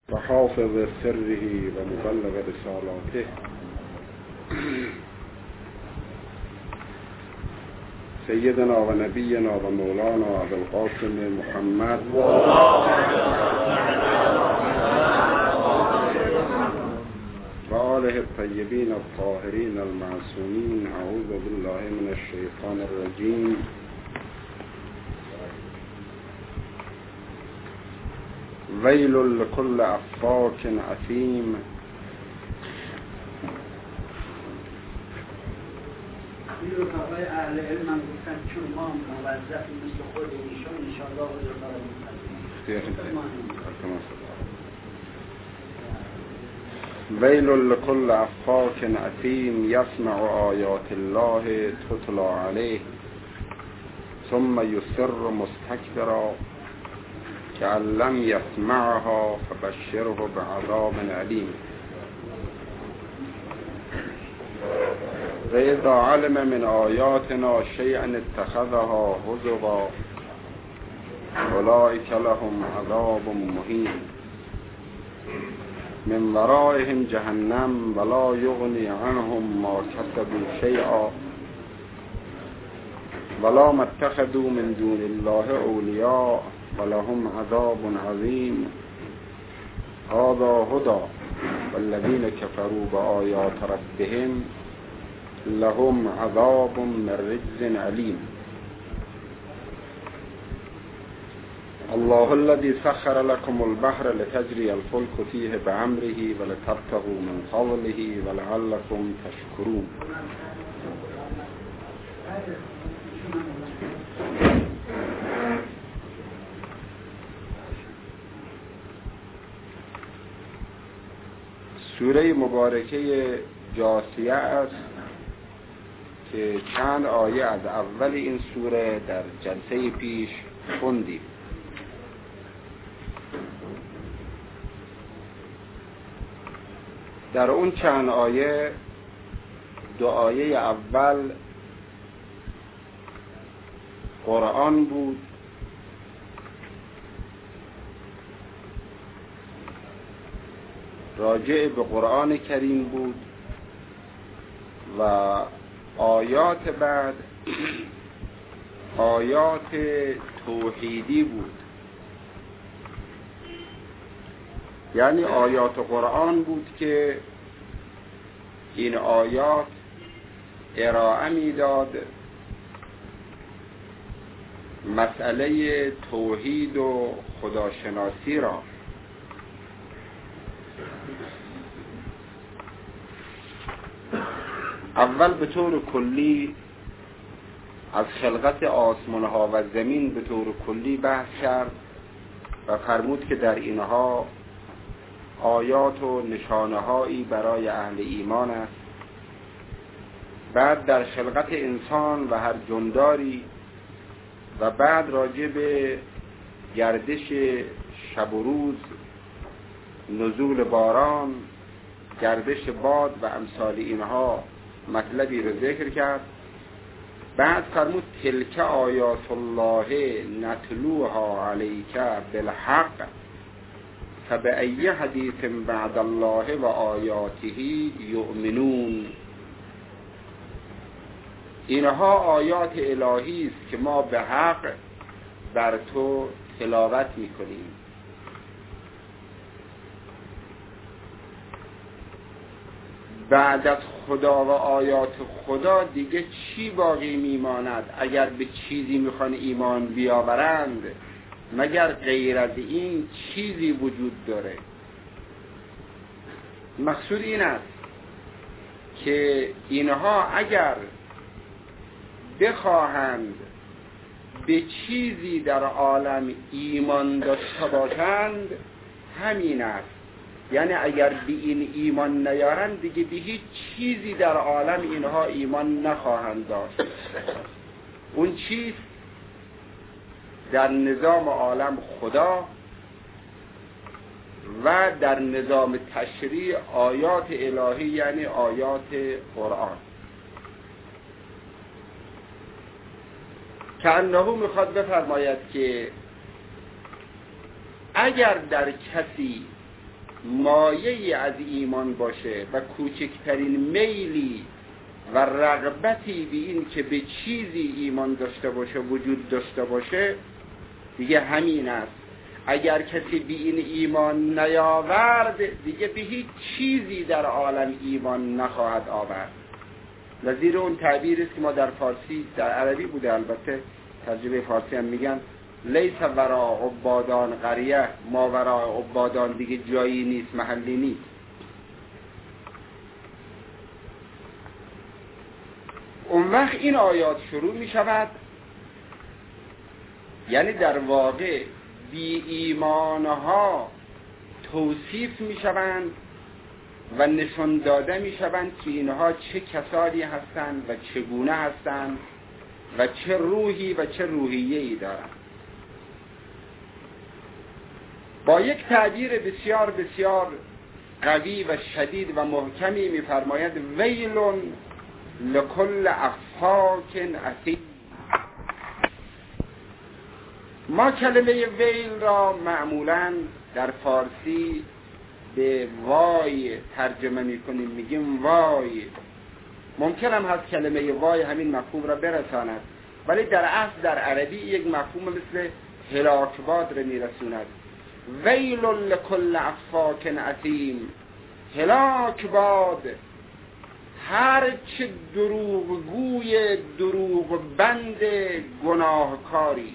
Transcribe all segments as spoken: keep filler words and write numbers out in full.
و حافظ سره و مبلغ رسالاته سیدنا و نبینا و مولانا ابوالقاسم محمد و آله الطیبین الطاهرین المعصومین. اعوذ بالله من الشیطان الرجیم. ویل لكل افاک اثیم. این رو آقای اهل علم من گفتن چون ما موظفی مثل خود ایشان انشاءالله ویل لكل افاک اثیم یسمع آیات الله تتلی علیه ثم یصر مستکبرا كأن لم يسمعها فبشره بعذاب علیم. وإذا علم من آياتنا شيئا اتخذها هزوا أولئك لهم عذاب مهين من ورائهم جهنم ولا يغني عنهم ما كسبوا شيئا ولا ما اتخذوا من دون الله أولياء ولهم عذاب عظيم. هذا هدى والذين كفروا بآيات ربهم لهم عذاب من رجز عليم. الله الذي سخر لكم البحر لتجري الفلك فيه بأمره ولتبتغوا من فضله ولعلكم تشكرون. سوره مبارکه جاثیه است که چند آیه از اول این سوره در جلسه پیش خوندیم. در اون چند آیه دو آیه اول قرآن بود راجع به قرآن کریم بود و آیات بعد آیات توحیدی بود، یعنی آیات قرآن بود که این آیات ارائه میداد مسئله توحید و خداشناسی را. اول به طور کلی از خلقت آسمان ها و زمین به طور کلی بحث کرد و فرمود که در اینها آیات و نشانه هایی برای اهل ایمان است. بعد در خلقت انسان و هر جنداری و بعد راجع به گردش شب و روز، نزول باران، گردش باد و امثال اینها مطلبی رو ذکر کرد. بعد فرمود تلک آیات الله نتلوها علیک بالحق فبأی حدیث بعد الله و آیاته یؤمنون. اینها آیات الهی است که ما به حق بر تو تلاوت میکنیم. بعد از خدا و آیات خدا دیگه چی باقی میماند؟ اگر به چیزی میخوان ایمان بیاورند مگر غیر از این چیزی وجود داره؟ مقصود این است که اینها اگر بخواهند به چیزی در عالم ایمان داشته باشند همین است. یعنی اگر به این ایمان نیارند دیگه به هیچ چیزی در عالم اینها ایمان نخواهند داشت. اون چیز در نظام عالم خدا و در نظام تشریع آیات الهی، یعنی آیات قرآن. که انه میخواد بفرماید که اگر در کسی مایه‌ای از ایمان باشه و کوچکترین میلی و رغبتی به این که به چیزی ایمان داشته باشه وجود داشته باشه، دیگه همین است. اگر کسی به این ایمان نیاورد دیگه به هیچ چیزی در عالم ایمان نخواهد آورد. نظیر اون تعبیر است که ما در فارسی، در عربی بوده البته، ترجمه فارسی هم میگن لیس ورا عبادان قریه، ما ورا عبادان دیگه جایی نیست، محلی نیست. اون وقت این آیات شروع می شود، یعنی در واقع بی ایمانها توصیف می شوند و نشان داده می شوند که اینها چه کسانی هستند و چگونه هستند و چه روحی و چه روحیه‌ای دارند. با یک تعبیر بسیار بسیار قوی و شدید و محکمی می فرماید ویلون لکل افاک اثیم. ما کلمه ویل را معمولاً در فارسی به وای ترجمه میکنیم، میگیم وای. ممکن هم هست کلمه وای همین مفهوم را برساند، ولی در اصل در عربی یک مفهوم مثل هلاکباد را میرسوند. ویل لکل افاک اثیم، هلاکباد هر چه دروغگوی دروغ بند گناهکاری.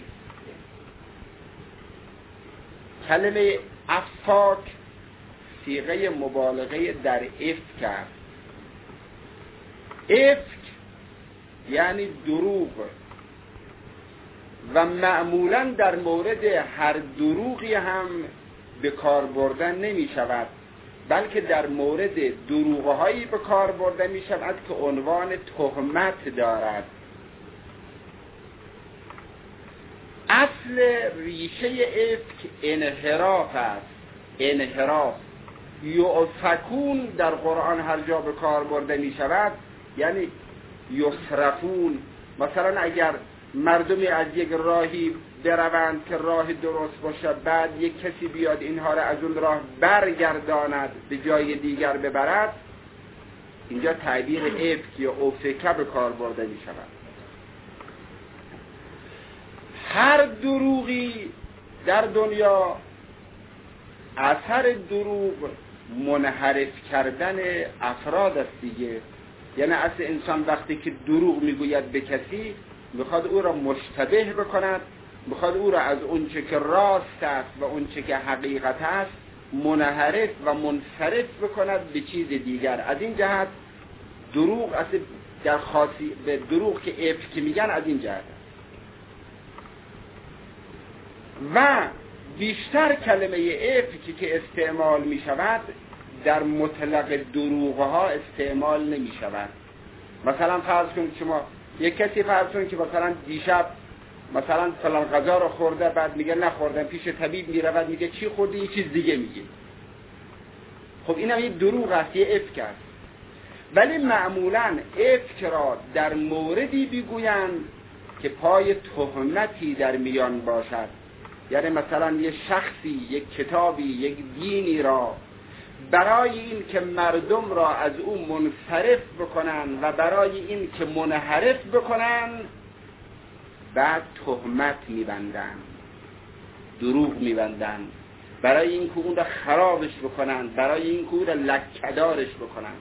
کلمه افاک صیغه مبالغه در افک است. افک یعنی دروغ و معمولا در مورد هر دروغی هم به کار بردن نمی شود، بلکه در مورد دروغهایی به کار برده می شود که عنوان تهمت دارد. اصل ریشه افک انحراف است. انحراف یؤفکون در قرآن هر جا به کار برده می شود یعنی یصرفون. مثلا اگر مردمی از یک راهی بروند که راه درست باشه، بعد یک کسی بیاد اینها را از اون راه برگرداند به جای دیگر ببرد، اینجا تعبیر افک یا افکه به کار برده می شود. هر دروغی در دنیا اثر دروغ منحرف کردن افراد است دیگه. یعنی اصل انسان وقتی که دروغ میگوید به کسی، میخواد او را مشتبه بکند، میخواد او را از اونچه که راست است و اونچه که حقیقت است منحرف و منصرف بکند به چیز دیگر. از این جهت دروغ اصل در خاصی به دروغ که افک میگن از این جهت. و بیشتر کلمه افکی که استعمال می شود در مطلق دروغها استعمال نمی شود. مثلا فرض کن شما یک کسی فرض کن که مثلا دیشب مثلا فلان غذا رو خورده، بعد میگه نخوردم، پیش طبیب میرود میگه چی خوردی، یه چیز دیگه میگه. خب اینم یه دروغ است، یه افک است. ولی معمولا افک را در موردی بگویند که پای تهمتی در میان باشد. یعنی مثلا یه شخصی، یک کتابی، یک دینی را برای این که مردم را از او منصرف بکنن و برای این که منحرف بکنن بعد تهمت میبندن، دروغ میبندن، برای این که اون را خرابش بکنن، برای این که اون را لکه‌دارش بکنن.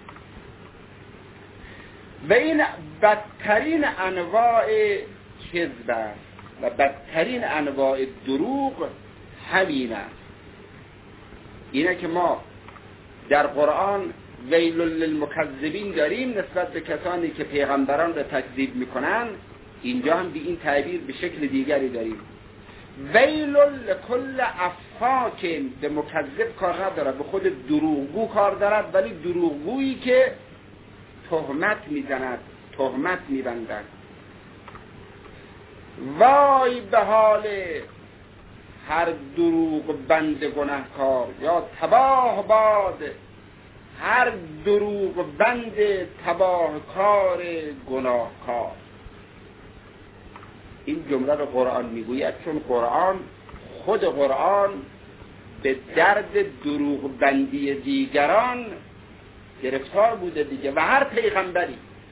و این بدترین انواع کذب است و بدترین انواع دروغ همین است. اینه که ما در قرآن ویل للمکذبین داریم نسبت به کسانی که پیغمبران را تکذیب میکنن، اینجا هم به این تعبیر به شکل دیگری داریم. ویل لکل افاک، به مکذب کار نداره، به خود دروغگو کار دارد، ولی دروغگویی که تهمت میزند، تهمت میبندد. وای به حال هر دروغ بند گناهکار، یا تباه باد هر دروغ بند تباهکار گناهکار. این جمله رو قرآن میگوید چون قرآن، خود قرآن به درد دروغ بندی دیگران گرفتار بوده دیگه. و هر پیغمبری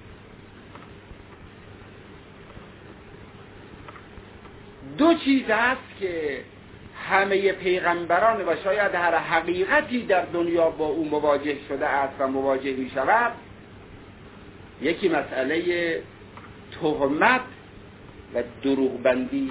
دو چیز هست که همه پیغمبران و شاید هر حقیقتی در دنیا با او مواجه شده است و مواجه می شود. یکی مسئله تهمت و دروغ بندی.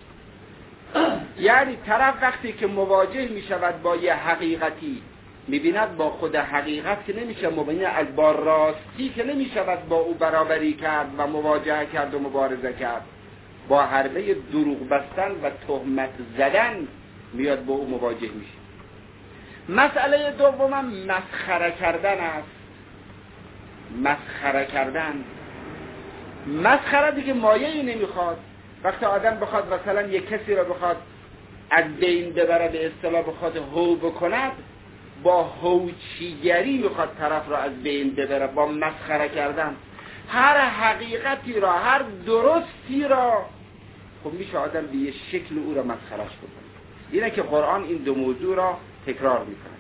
یعنی طرف وقتی که مواجه می شود با یه حقیقتی می بیند با خود حقیقت که نمیشه مبینه، از با راستی که نمی شود با او برابری کرد و مواجهه کرد و مبارزه کرد، با حربه دروغ بستن و تهمت زدن میاد با او مواجه میشه. مسئله دومم مسخره کردن است. مسخره کردن مسخره دیگه مایه‌ای نمیخواد. وقتی آدم بخواد مثلا یک کسی رو بخواد از بین ببره، به اصطلاح بخواد هو بکند، با هوچیگری میخواد طرف رو از بین ببره، با مسخره کردن. هر حقیقتی را، هر درستی را خب میشه آدم به یه شکل او را مسخرش بکنه. اینه که قرآن این دو موضوع را تکرار میکنه.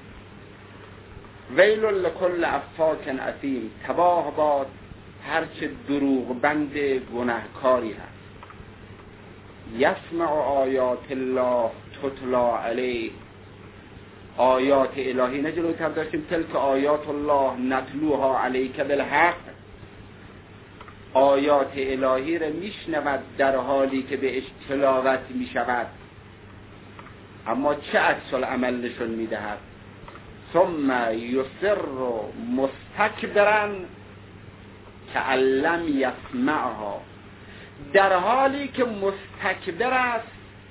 ویل لکل افاک اثیم، تباه باد هرچه دروغ بند گناهکاری هست. یسمع آیات الله تتلا علیه، آیات الهی نه جلوتر داشتیم، تلک آیات الله نتلوها علیک بالحق، آیات الهی را میشنود در حالی که بهش تلاوت میشود، اما چه عکس العمل نشون میدهد؟ ثم یصر مستکبرا کأن لم یسمعها، در حالی که مستکبر است،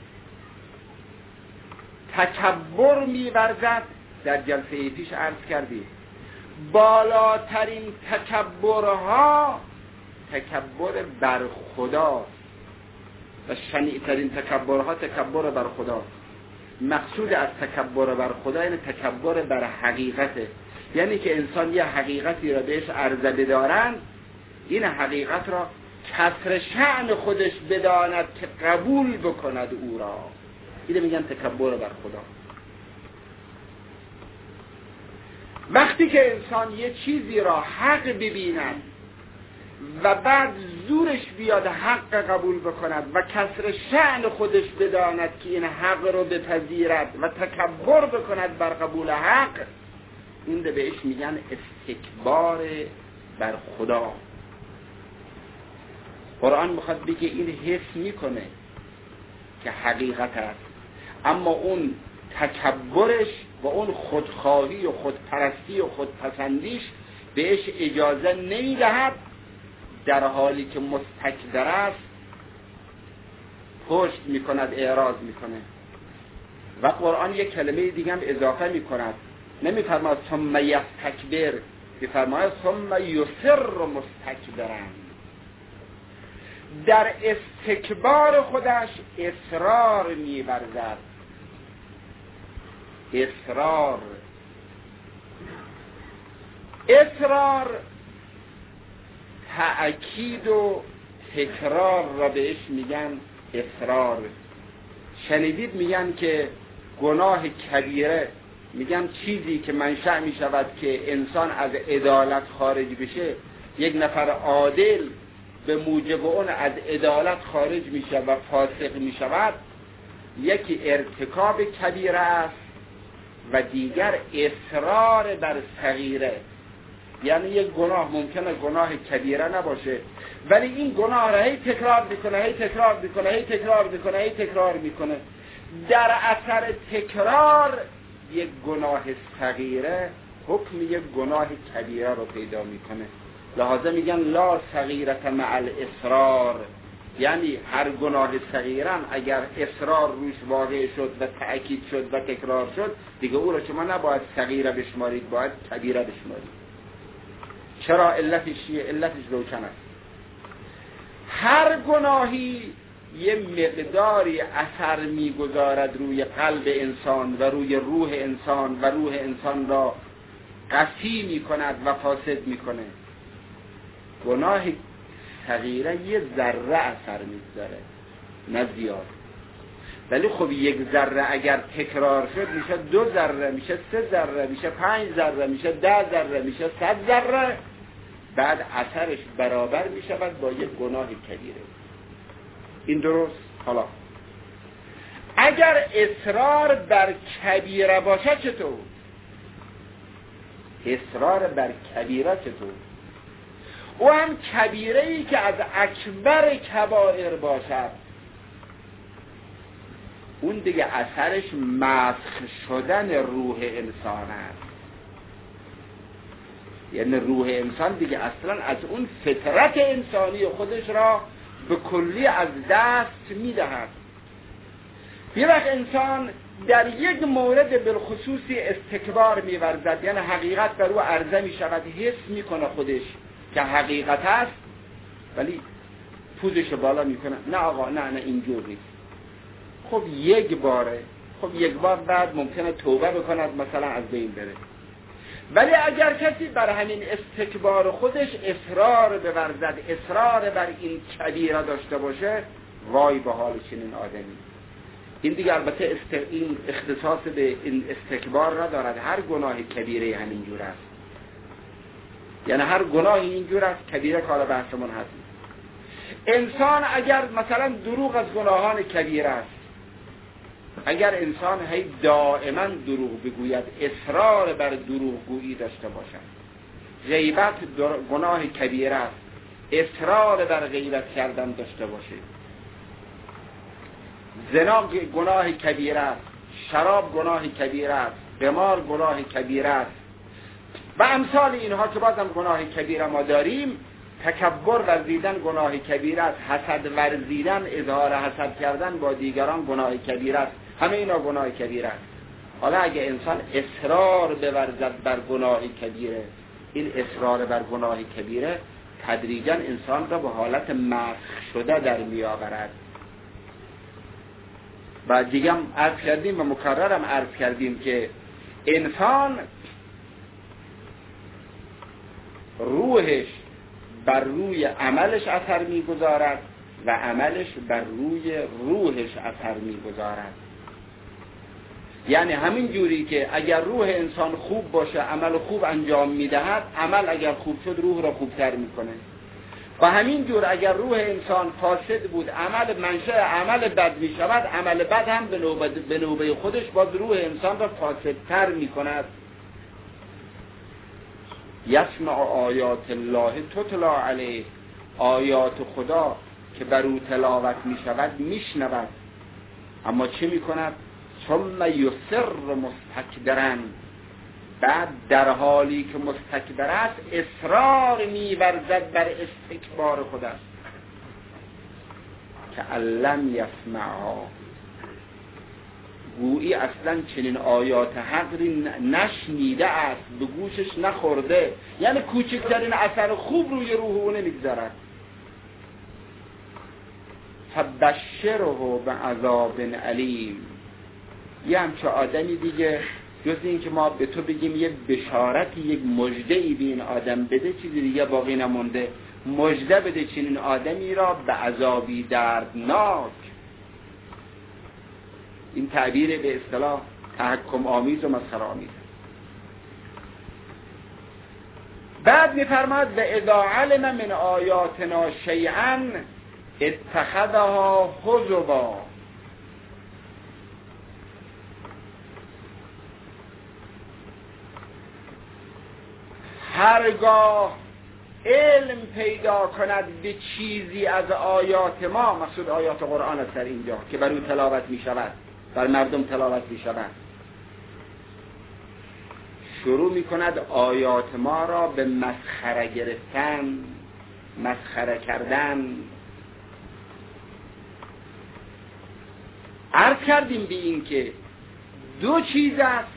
تکبر می‌ورزد. در جلسه پیش عرض کردیم بالاترین تکبرها تکبر بر خدا و شنیع‌ترین تکبرها تکبر بر خدا. مقصود از تکبر بر خدا یعنی تکبر بر حقیقته، یعنی که انسان یه حقیقتی را بهش عرضه بدارند، این حقیقت را کسر شأن خودش بداند که قبول بکند او را. اینه میگن تکبر بر خدا. وقتی که انسان یه چیزی را حق ببیند و بعد زورش بیاد حق قبول بکند و کسر شأن خودش بداند که این حق رو بپذیرد و تکبر بکند بر قبول حق، این ده بهش میگن استکبار بر خدا. قرآن میخواد بگه این حس میکنه که حقیقت است، اما اون تکبرش و اون خودخواهی و خودپرستی و خودپسندیش بهش اجازه نمیدهد، در حالی که مستکبر است پشت میکند، اعراض میکنه. و قرآن یک کلمه دیگه هم اضافه میکند، نمیفرماید ثم یستکبر، میفرماید ثم یصر مستکبرا. در استکبار خودش اصرار می‌ورزد. اصرار اصرار تأکید و تکرار را بهش میگن اصرار. شنیدید میگن که گناه کبیره، میگن چیزی که منشأ میشود که انسان از عدالت خارج بشه، یک نفر عادل به موجب اون از عدالت خارج میشه و فاسق میشود، یکی ارتکاب کبیره است و دیگر اصرار بر صغیره. یعنی یک گناه ممکنه گناه کبیره نباشه، ولی این گناه را هی تکرار میکنه هی تکرار میکنه هی تکرار میکنه هی تکرار میکنه. در اثر تکرار یک گناه صغیره حکم یک گناه کبیره رو پیدا میکنه. لحاظا میگن لا صغیرة مع الاصرار، یعنی هر گناه صغیرم اگر اصرار روش واقع شد و تأکید شد و تکرار شد، دیگه او را شما نباید صغیره بشمارید، باید کبیره بشمارید. چرا؟ علتش چیه؟ علتش روشن است. هر گناهی یه مقداری اثر میگذارد روی قلب انسان و روی روح انسان و روح انسان را قسی میکند و فاسد میکنه. گناه صغیره یه ذره اثر میگذاره، نه زیاد. ولی خب یک ذره اگر تکرار شد میشه دو ذره، میشه سه ذره، میشه پنج ذره، میشه ده ذره، میشه صد ذره، بعد اثرش برابر میشود با یک گناه کبیره. این درست؟ حالا اگر اصرار بر کبیره باشه چطور؟ اصرار بر کبیره چطور؟ او هم کبیره ای که از اکبر کبائر باشد، اون دیگه اثرش مسخ شدن روح انسان است. یعنی روح انسان دیگه اصلا از اون فطرت انسانی خودش را به کلی از دست میدهد. یه وقت انسان در یک مورد بالخصوصی استکبار می‌ورزد، یعنی حقیقت بر او عرضه می‌شود، حس می‌کنه خودش که حقیقت است، ولی پوزش بالا می‌کنه، نه آقا نه نه اینجور نیست. خب یک باره، خب یک بار بعد ممکنه توبه بکند، مثلا از بین بره. ولی اگر کسی بر همین استکبار خودش اصرار بورزد، اصرار بر این کبیره داشته باشه، وای به حال چنین آدمی. این دیگه البته است... این اختصاص به این استکبار ندارد، هر گناه کبیره همینجور است. یعنی هر گناه اینجور است، کبیره کار بحثمون هست. انسان اگر مثلا دروغ از گناهان کبیره است، اگر انسان هی دائما دروغ بگوید، اصرار بر دروغ گویی داشته باشد، غیبت گناه کبیره است، اصرار بر غیبت کردن داشته باشه، زنا گناه کبیره است، شراب گناه کبیره است، قمار گناه کبیره است و امثال اینها که بازم گناه کبیره ما داریم. تکبر ورزیدن گناه کبیره است، حسد ورزیدن، اظهار حسد کردن با دیگران گناه کبیره است، همه اینا گناه کبیره است. حالا اگه انسان اصرار بورزد بر گناه کبیره، این اصرار بر گناه کبیره تدریجا انسان را به حالت مسخ شده در می آورد. و دیگه هم عرض کردیم و مکررم عرض کردیم که انسان روحش بر روی عملش اثر میگذارد و عملش بر روی روحش اثر میگذارد. یعنی همین جوری که اگر روح انسان خوب باشه، عمل خوب انجام میدهد، عمل اگر خوب شد روح را خوبتر میکنه. و همین جور اگر روح انسان فاسد بود، عمل منشأ عمل بد می شود، عمل بد هم به نوبه, به نوبه خودش باز روح انسان را فاسدتر می کند. یسمع آیات الله تتلا علیه، آیات خدا که بر او تلاوت می شود می شنود، اما چه می کند؟ ثم یصر مستکبرا، بعد در حالی که مستکبر است اصرار می‌ورزد بر استکبار خود است که علم یسمعها، گویی اصلا چنین آیات حقی نشنیده است، به گوشش نخورده، یعنی کوچکترین اثر خوب روی روح او نمیگذارد. فبشره بعذاب علیم، یه همچه آدمی دیگه جز این که ما به تو بگیم یه بشارتی، یک مژده‌ای به این آدم بده، چیزی دیگه باقی نمونده. مژده بده چنین آدمی را به عذابی دردناک. این تعبیر به اصطلاح تحکم آمیز و مسخره آمیز. بعد می‌فرماید و اذا علم من آیاتنا شیئا اتخذها هزوا، هرگاه علم پیدا کند به چیزی از آیات ما، مقصود آیات قرآن است در اینجا که بر او تلاوت می شود، بر مردم تلاوت می شود، شروع می کند آیات ما را به مسخره گرفتن، مسخره کردن. عرض کردیم به این که دو چیز است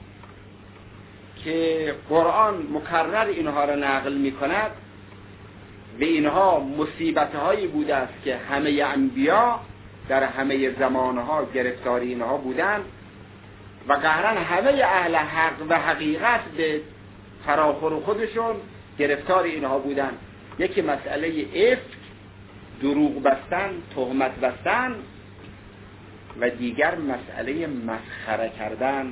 که قرآن مکرر اینها را نقل می کند. به اینها مصیبت‌هایی بوده است که همه انبیا در همه زمانها گرفتاری اینها بودند و قهرن همه اهل حق و حقیقت به فراخور خودشون گرفتار اینها بودند. یکی مسئله افک، دروغ بستن، تهمت بستن، و دیگر مسئله مسخره کردن.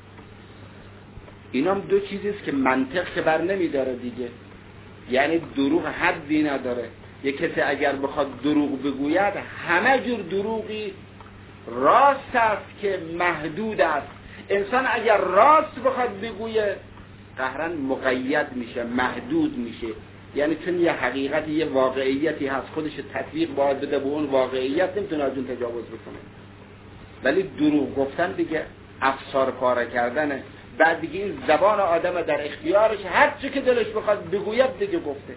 اینام دو چیزیست که منطق که بر نمیداره دیگه، یعنی دروغ حدی نداره. یک کسی اگر بخواد دروغ بگوید همه جور دروغی راست است که محدود است. انسان اگر راست بخواد بگویه قهرن مقید میشه، محدود میشه، یعنی چون یه حقیقت، یه واقعیتی هست، خودش تطبیق باید بده به اون واقعیت، نمیتونه از اون تجاوز بکنه. ولی دروغ گفتن دیگه افسار پاره کردنه. بعد دیگه این زبان آدم در اختیارش، هر چی که دلش بخواد بگوید دیگه گفته.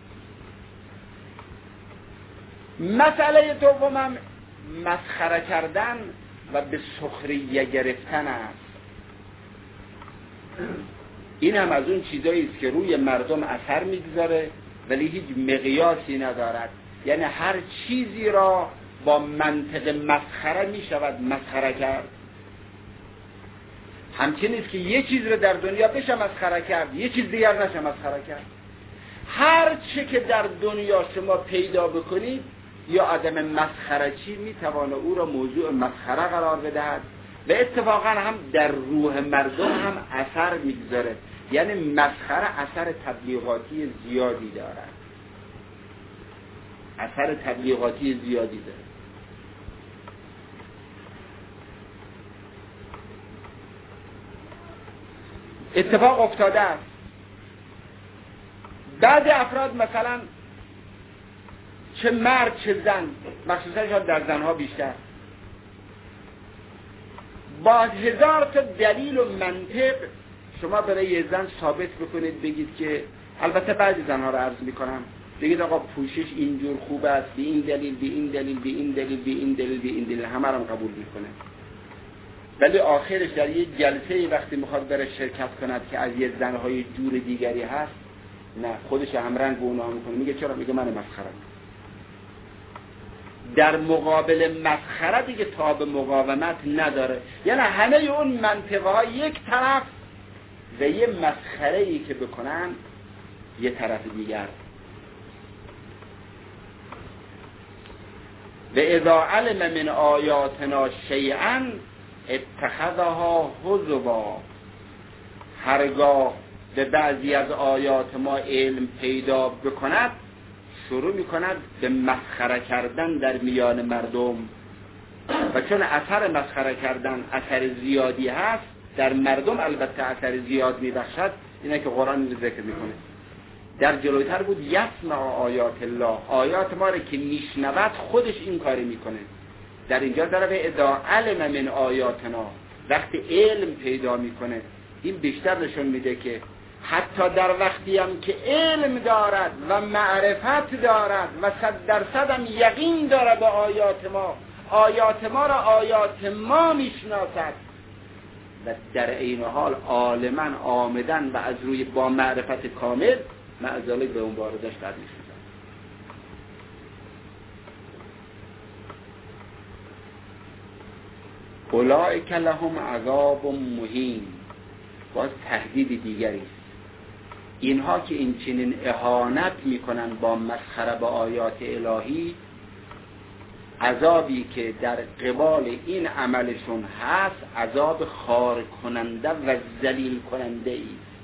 مسئله دومم مسخره کردن و به سخریه گرفتن است. این هم از اون چیزایی است که روی مردم اثر میگذاره ولی هیچ مقیاسی ندارد. یعنی هر چیزی را با منطق مسخره میشود مسخره کرد. همچنین است که یه چیز رو در دنیا بشه مسخره کرد، یه چیز دیگر نشه مسخره کرد. هر چی که در دنیا شما پیدا بکنید یا آدم مسخره چی میتوانه او را موضوع مسخره قرار بدهد و اتفاقا هم در روح مردم هم اثر میگذاره. یعنی مسخره اثر تبلیغاتی زیادی دارد، اثر تبلیغاتی زیادی داره. اتفاق افتاده است بعضی افراد، مثلا چه مرد چه زن، مخصوصا شاید در زنها بیشتر، با هزار تا دلیل و منطق شما برای یه زن ثابت بکنید، بگید که، البته بعضی زنها رو عرض میکنم، بگید آقا پوشش اینجور خوب است، به این دلیل، به این دلیل، به این دلیل، به این دلیل، به این دلیل، همه رو قبول میکنه. ولی آخرش در یه جلسه وقتی میخواد بره شرکت کند که از یه زنهای جور دیگری هست، نه، خودش همرنگ به اونها میکنه. میگه چرا؟ میگه من مسخره. در مقابل مسخره دیگه تاب مقاومت نداره. یعنی همه اون منطقه ها یک طرف و یه مسخره ای که بکنن یه طرف دیگر. و اذا علم من آیاتنا شیئا اتخذها هزوا. هرگاه به بعضی از آیات ما علم پیدا بکند شروع میکند به مسخره کردن در میان مردم. و چون اثر مسخره کردن اثر زیادی هست در مردم، البته اثر زیاد میبخشد، اینه که قرآن ذکر میکنه. در جلوتر بود یسمع آیات الله، آیات ما رو که میشنود خودش این کاری میکنه. در اینجا داره اذا علم من آیاتنا، وقتی علم پیدا میکنه. این بیشتر نشون میده که حتی در وقتی هم که علم دارد و معرفت دارد و صد درصد هم یقین دارد به آیات ما، آیات ما را آیات ما میشناسد و در این حال عالما آمدن و از روی با معرفت کامل معذالک به اون واردش در میشناسد. اولئک لهم عذاب مهین. باز تهدید دیگری است. اینها که این چنین اهانت میکنن با مسخره به آیات الهی، عذابی که در قبال این عملشون هست عذاب خار کننده و ذلیل کننده است.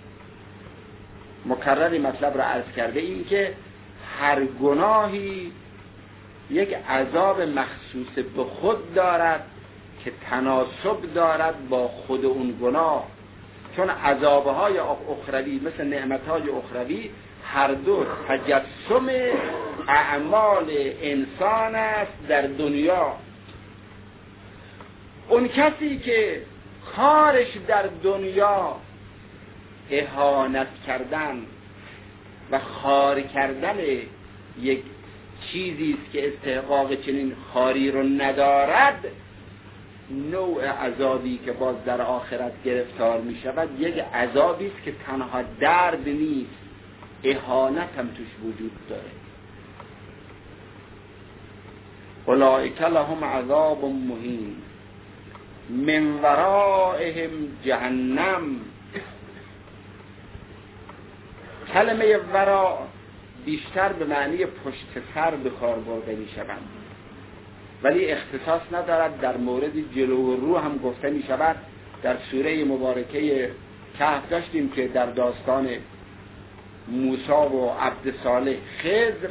مکرر مطلب را عرض کرده، این که هر گناهی یک عذاب مخصوص به خود دارد که تناسب دارد با خود اون گناه. چون عذابهای اخروی مثل نعمتهای اخروی هر دو تجسم اعمال انسان است در دنیا. اون کسی که کارش در دنیا اهانت کردن و خار کردن یک چیزی است که استحقاق چنین خاری رو ندارد، نوع عذابی که باز در آخرت گرفتار می شود یک عذابی است که تنها درد نیست، اهانت هم توش وجود داره. اولئک لهم عذاب مهین من ورائهم جهنم. کلمه ورا بیشتر به معنی پشت سر به کار برده می شود. ولی اختصاص ندارد. در مورد جلو و رو هم گفته می شود. در سوره مبارکه کهف داشتیم که در داستان موسی و عبد صالح خضر،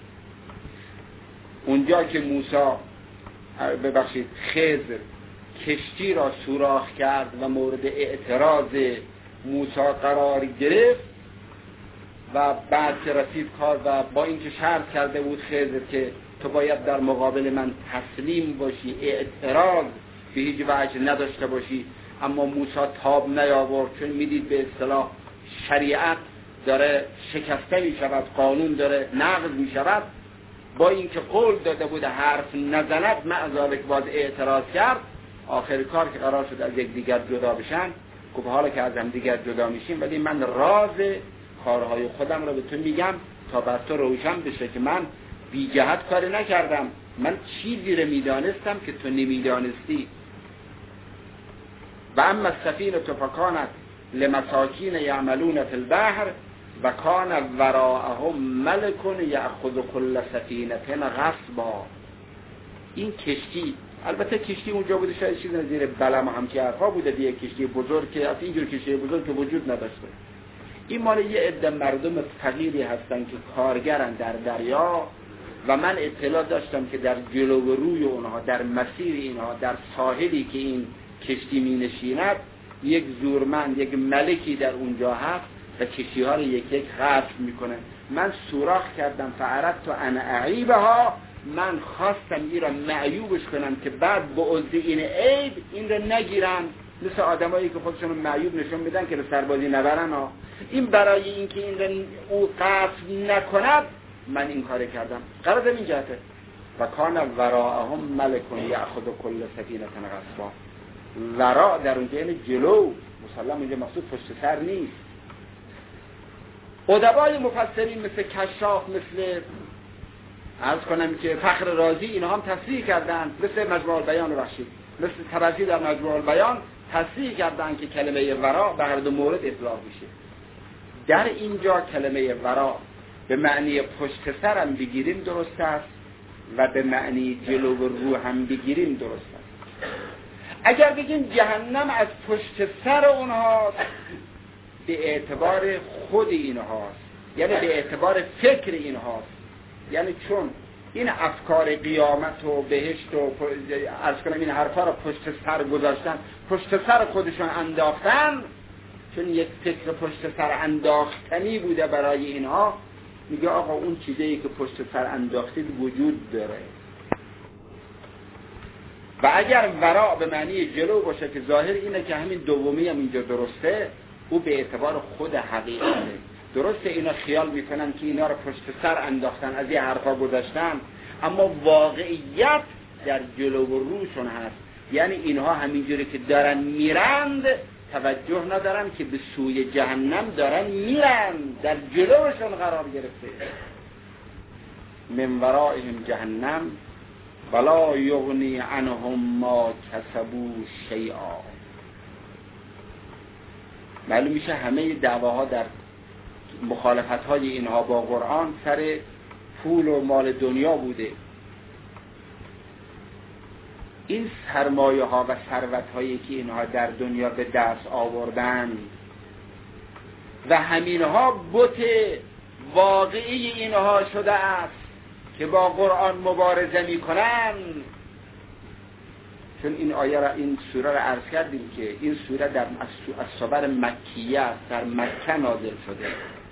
اونجا که موسی ببخشید خضر کشتی را سوراخ کرد و مورد اعتراض موسی قرار گرفت و بعد که رسید کار و با اینکه شرط کرده بود خضر که تو باید در مقابل من تسلیم باشی، اعتراض به هیچ وجه نداشته باشی، اما موسی تاب نیاورد، چون میدید به اصطلاح شریعت داره شکسته می شود، قانون داره نقض می شود. با اینکه قول داده بود حرف نزند، معذالک باز اعتراض کرد. آخر کار که قرار شد از یک دیگر جدا بشن، گفت حالا که از هم دیگر جدا میشیم ولی من راز کارهای خودم را به تو میگم تا بر تو روشن بشه که من بی جهت کاری نکردم، من چیزی را میدانستم که تو نمیدانستی. و اما السفینه فکانت لمساکین یعملون فی البحر و کان وراءهم ملک یأخذ کل سفینه غصبا. این کشتی، البته کشتی اونجا بوده شاید چیز نظیر بلم و همچی حرفا بوده دیگه، کشتی بزرگ که از اینجور کشتی بزرگ که وجود نداشته. این مال یه عده مردم فقیری هستن که کارگرن در دریا و من اطلاع داشتم که در جلو و روی اونها، در مسیر اینها، در ساحلی که این کشتی می نشیند یک زورمند، یک ملکی در اونجا هست و کشتی ها رو یک یک غصب میکنه. من سوراخ کردم فعرضت ان اعیبها، من خواستم این را معیوبش کنم که بعد به عضو این عیب این را نگیرن، مثل آدمایی که خودشون معیوب نشون میدن که به سربازی نبرن ها. این برای اینکه این را او غصب نکند من این کار کردم. قرار این جهته و کان وراءهم ملک یأخذ کل سفینه غصبا. وراء در اونجا یعنی جلو، مسلم اونجا مقصود پشت سر نیست. ادبای مفسرین مثل کشاف، مثل عرض کنم که فخر رازی، اینها هم تصریح کردن، مثل مجموع البیان بخشید، مثل طبرسی در مجموع البیان تصریح کردن که کلمه وراء به هر دو مورد اطلاق میشه. در اینجا کلمه وراء به معنی پشت سر هم بگیریم درست است و به معنی جلو و رو هم بگیریم درست است. اگر بگیم جهنم از پشت سر اونهاست به اعتبار خود اینهاست، یعنی به اعتبار فکر اینهاست، یعنی چون این افکار قیامت و بهشت و عرض کنم این حرفا رو پشت سر گذاشتن، پشت سر خودشون انداختن، چون یک فکر پشت سر انداختنی بوده برای اینها، میگه آقا اون چیزی که پشت سر انداختید وجود داره. و اگر وراء به معنی جلو باشه که ظاهر اینه که همین دومی هم اینجا درسته، او به اعتبار خود حقیقته. درسته اینا خیال میکنن که اینا رو پشت سر انداختن، از یه حرفا گذاشتن، اما واقعیت در جلو و روشون هست. یعنی اینها همینجوری که دارن میرند توجه ندارن که به سوی جهنم دارن میرند، در جلوشون قرار گرفته. من ورائهم جهنم ولا یغنی عنهم ما کسبوا شیئا. معلوم میشه همه دعواها در مخالفت‌های اینها با قرآن سر پول و مال دنیا بوده. این سرمایه ها و ثروت هایی که اینها در دنیا به دست آوردن و همینها بت واقعی اینها شده است که با قرآن مبارزه می کنن. چون این آیه را، این سوره را عرض کردیم که این سوره در الصور مکیه است، در مکه نازل شده.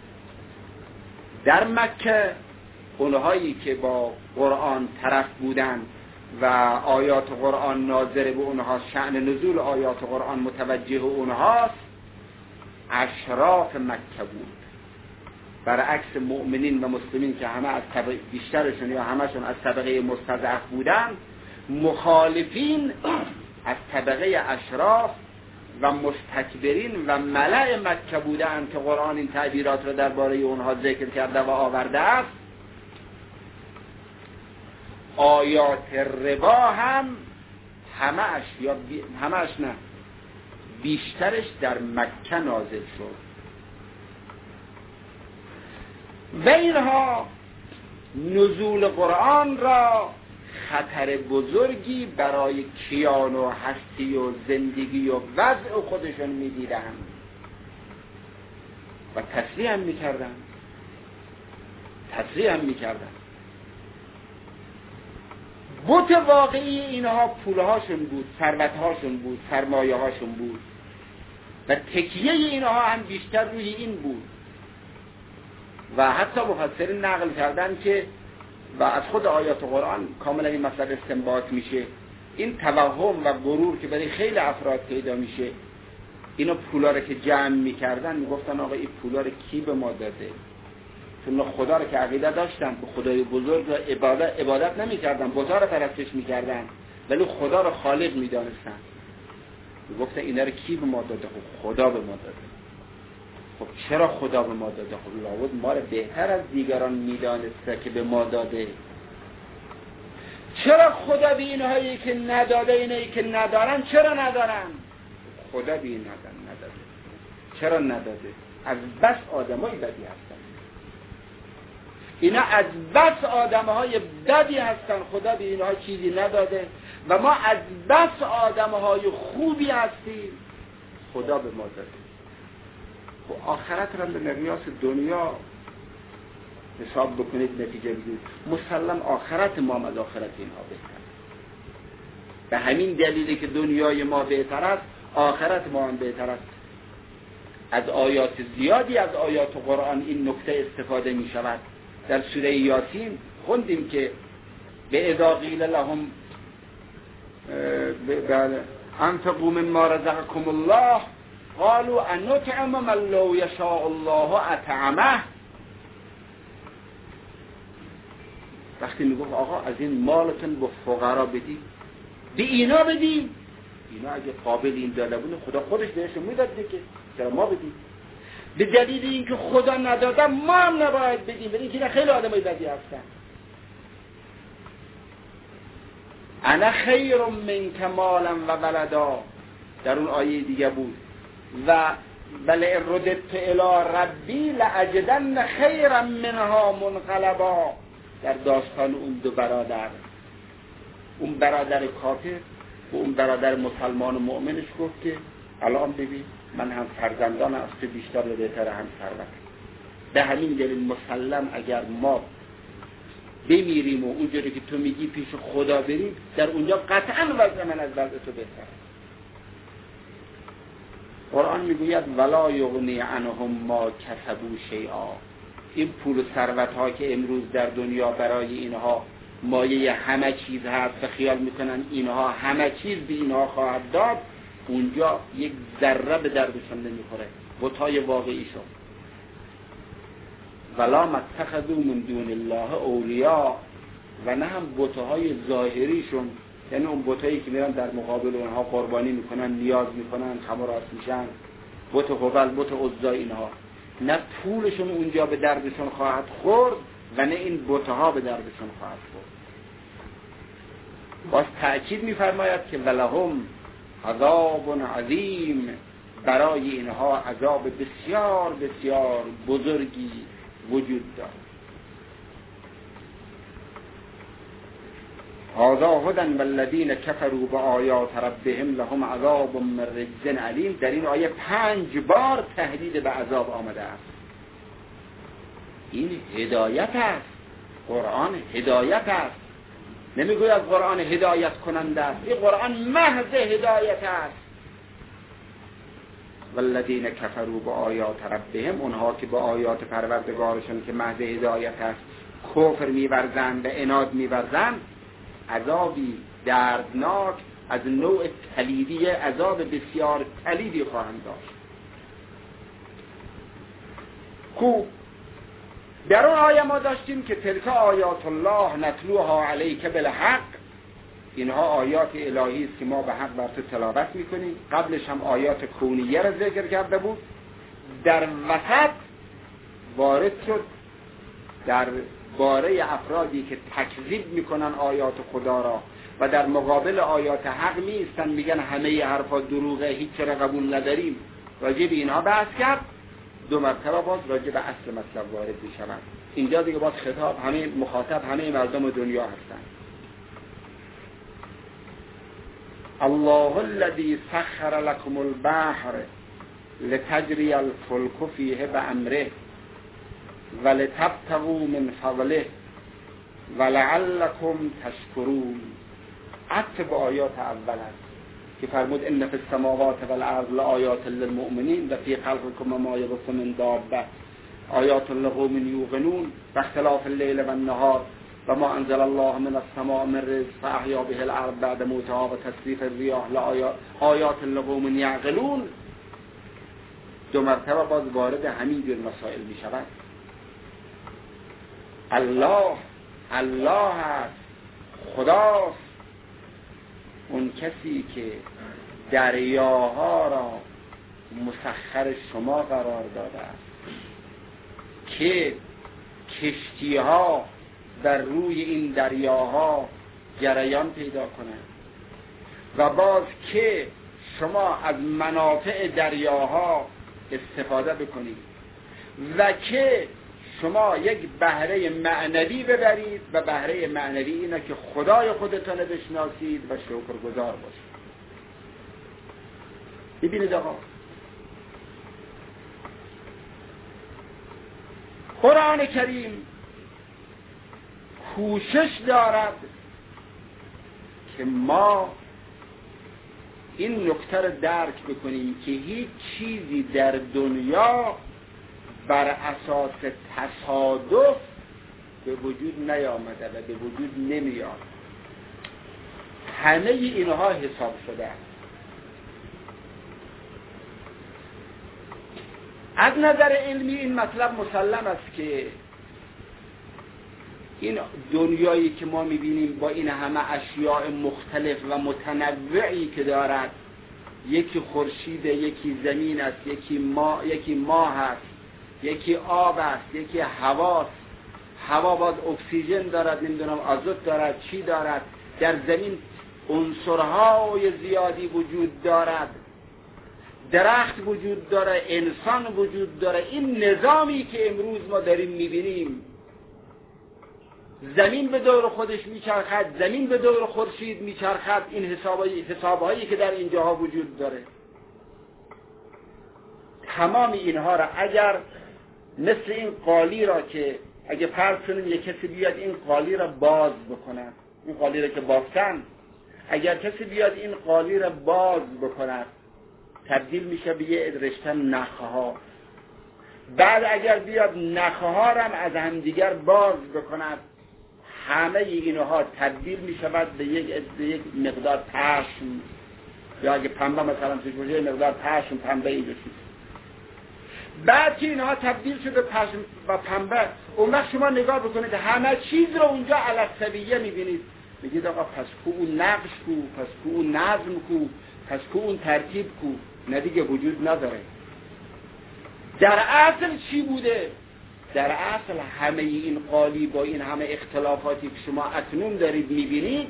در مکه اونهایی که با قرآن طرف بودن و آیات قرآن ناظر به اونها، شأن نزول آیات قرآن متوجه اونهاست، اشراف مکه بود. برعکس مؤمنین و مسلمین که همه از طبقه بیشترشون یا همشون از طبقه مستضعف بودن، مخالفین از طبقه اشراف و مستکبرین و ملأ مکه بودن که قرآن این تعبیرات رو درباره اونها ذکر کرده و آورده است. آیات ربا هم همه‌اش یا بی... همه‌اش نه بیشترش در مکه نازل شد و اینها نزول قرآن را خطر بزرگی برای کیان و هستی و زندگی و وضع خودشون میدیدن و تصریح هم میکردن تصریح هم میکردن بت واقعی اینها پولهاشون بود، ثروتهاشون بود، سرمایه‌هاشون بود و تکیه اینها هم بیشتر روی این بود. و حتی مفسرین نقل کردن که و از خود آیات قرآن کاملا این مسئله استنباط میشه، این توهم و غرور که برای خیلی افراد پیدا میشه، اینا پولا رو که جمع میکردن میگفتن آقا این پولا رو کی به ما داده؟ چون خدا رو که عقیده داشتن، به خدای بزرگ رو عبادت, عبادت نمیکردن، بت‌ها رو پرستش میکردن ولی خدا رو خالق میدانستن. میگفتن اینا رو کی به ما داده؟ خب خدا به ما داده. خب چرا خدا به ما داده؟ خب لابد ما رو بهتر از دیگران میدانسته که به ما داده. چرا خدا به اینهایی که نداده، اینهایی که ندارن چرا ندارن؟ خدا به این نداده. چرا نداده؟ از بس آدمای بدی هستن. اینا از بس آدمهای بدی هستن، خدا به اینها چیزی نداده و ما از بس آدمهای خوبی هستیم، خدا به ما داده. و آخرت را به مقیاس دنیا حساب بکنید، نتیجه بگیرید، مسلم آخرت ما از آخرت اینها بهتر. به همین دلیلی که دنیای ما بهتر است، آخرت ما هم بهتر است. از آیات زیادی از آیات قرآن این نکته استفاده می شود. در سوره یاسین خوندیم که به اذا قیل لهم انفقوا مما رزقكم الله قالوا انطعم من لو یشاء الله اطعمه. وقتی میگفت آقا از این مالتون به فقرا بدی، به اینا بدی، اینا اگه قابل این داده بود خدا خودش بهشون میداد دیگه، چرا ما بدیم؟ به دلیل اینکه خدا نداده ما هم نباید بدیم، ولی اینکه خیلی آدمای بدی هستن. انا خیر منک مالا و ولدا در اون آیه دیگه بود و بل رددت الی ربی لاجدن خیرا منها منقلبا. در داستان اون دو برادر، اون برادر کافر و اون برادر مسلمان و مؤمنش گفت که الان ببین من هم فرزندان از تو بیشتر و بهتر هم ثروت. به همین دلیل مسلم اگر ما بمیریم و اونجوری که تو میگی پیش خدا بریم، در اونجا قطعا وضع من از وضع تو بهتر. قرآن میگوید ولا یغنی عنهم ما کسبوا شیئا. این پول و ثروت ها که امروز در دنیا برای اینها مایه همه چیز هست و خیال میکنن اینها همه چیز به اینها خواهد داد، اونجا یک ذره به دردشون نمیخوره. بت‌های واقعیشون ولا متخذوا من دون الله اولیاء، و نه هم بت‌های ظاهریشون، یعنی اون بت‌هایی که میرن در مقابل اونها قربانی میکنن، نیاز میکنن، خمراس میشن، بت هبل، بت عزا، اینها نه پولشون اونجا به دردشون خواهد خورد و نه این بت‌ها به دردشون خواهد خورد. باز تأکید می‌فرماید که ولهم عذاب عظیم، برای اینها عذاب بسیار بسیار بزرگی وجود دارد. هذا هدی والذین کفروا بآیات ربهم لهم عذاب من رجز علیم. در این آیه پنج بار تهدید به عذاب آمده است. این هدایت است، قرآن هدایت است. نمیگوید از قرآن هدایت کننده است، این قرآن محض هدایت است. والذین کفروا بآیات ربهم، اونها که با آیات پروردگارشون که محض هدایت است کفر می‌ورزند و عناد می‌ورزند، عذابی دردناک از نوع تلیدی، عذاب بسیار تلیدی خواهند داشت. خوب، در اون آیه ما داشتیم که تلک آیات الله نتلوها علیک بالحق، اینها آیات الهی است که ما به حق بر تو تلاوت میکنیم. قبلش هم آیات کونیه را ذکر کرده بود. در وسط وارد شد در باره افرادی که تکذیب میکنن آیات خدا را و در مقابل آیات حق میستن، میگن همه حرفا دروغه، هیچ را قبول نداریم. راجع به اینها بحث کرد. دو مرتبه باز راجع به اصل مطلب وارد میشن. اینجا دیگه باز خطاب همه مخاطب همه مردم دنیا هستن. الله الذی سخر لكم البحر لتجری الفلک فیه بامره ولتبتغوا من فضله ولعلکم تشکرون. عطف به آیات اول است که فرمود ان فی السماوات والارض لآیات للمؤمنین و فی خلقکم وما یبث من دابه آیات لقوم یوقنون و اختلاف اللیل و النهار و ما انزل الله من السماء من رزق فاحیا به الارض بعد موتها و تصریف الریاح لآیات لقوم یعقلون. دو مرتبه باز وارد همین جور مسائل می شود. الله الله است، خداست، اون کسی که دریاها را مسخر شما قرار داده است که کشتیها در روی این دریاها جریان پیدا کنند و باز که شما از منافع دریاها استفاده بکنید و که شما یک بهره معنوی ببرید و بهره معنوی اینه که خدای خودتان بشناسید و شکرگزار باشید. ببینید آقا، قرآن کریم کوشش دارد که ما این نکته رو درک بکنیم که هیچ چیزی در دنیا بر اساس تصادف به وجود نیامده و به وجود نمیاد. همه اینها حساب شده است. از نظر علمی این مطلب مسلم است که این دنیایی که ما میبینیم با این همه اشیاء مختلف و متنوعی که دارد، یکی خورشید، یکی زمین است، یکی ما یکی ماه است، یکی آب است، یکی هواست. هوا باز اکسیژن دارد، نمیدونم آزوت دارد، چی دارد. در زمین عنصرهای زیادی وجود دارد، درخت وجود داره، انسان وجود داره. این نظامی که امروز ما داریم میبینیم، زمین به دور خودش میچرخد، زمین به دور خورشید میچرخد، این حسابایی حسابهایی که در اینجاها وجود داره، تمام اینها را اگر مثل این قالی را که اگه فرض کنیم یک کسی بیاد این قالی را باز بکنه، این قالی را که بافتن، اگر کسی بیاد این قالی را باز بکنه تبدیل میشه به یه رشته نخه ها. بعد اگر بیاد نخه ها را هم از همدیگر باز بکند، همه اینها تبدیل میشود به یک یک مقدار پشم، یا اگه پنبه مثلا توش باشه مقدار پشم پنبه اینجا شد. بعد که اینها تبدیل شده پشم و پنبه، اون وقت شما نگاه بکنید همه چیز رو اونجا علسویه میبینید. میگید آقا پس کو اون نقش کو، پس کو اون نظم کو، پس کو اون ترتیب کو؟ نه دیگه وجود نداره. در اصل چی بوده؟ در اصل همه این قالی با این همه اختلافاتی که شما اکنون دارید میبینید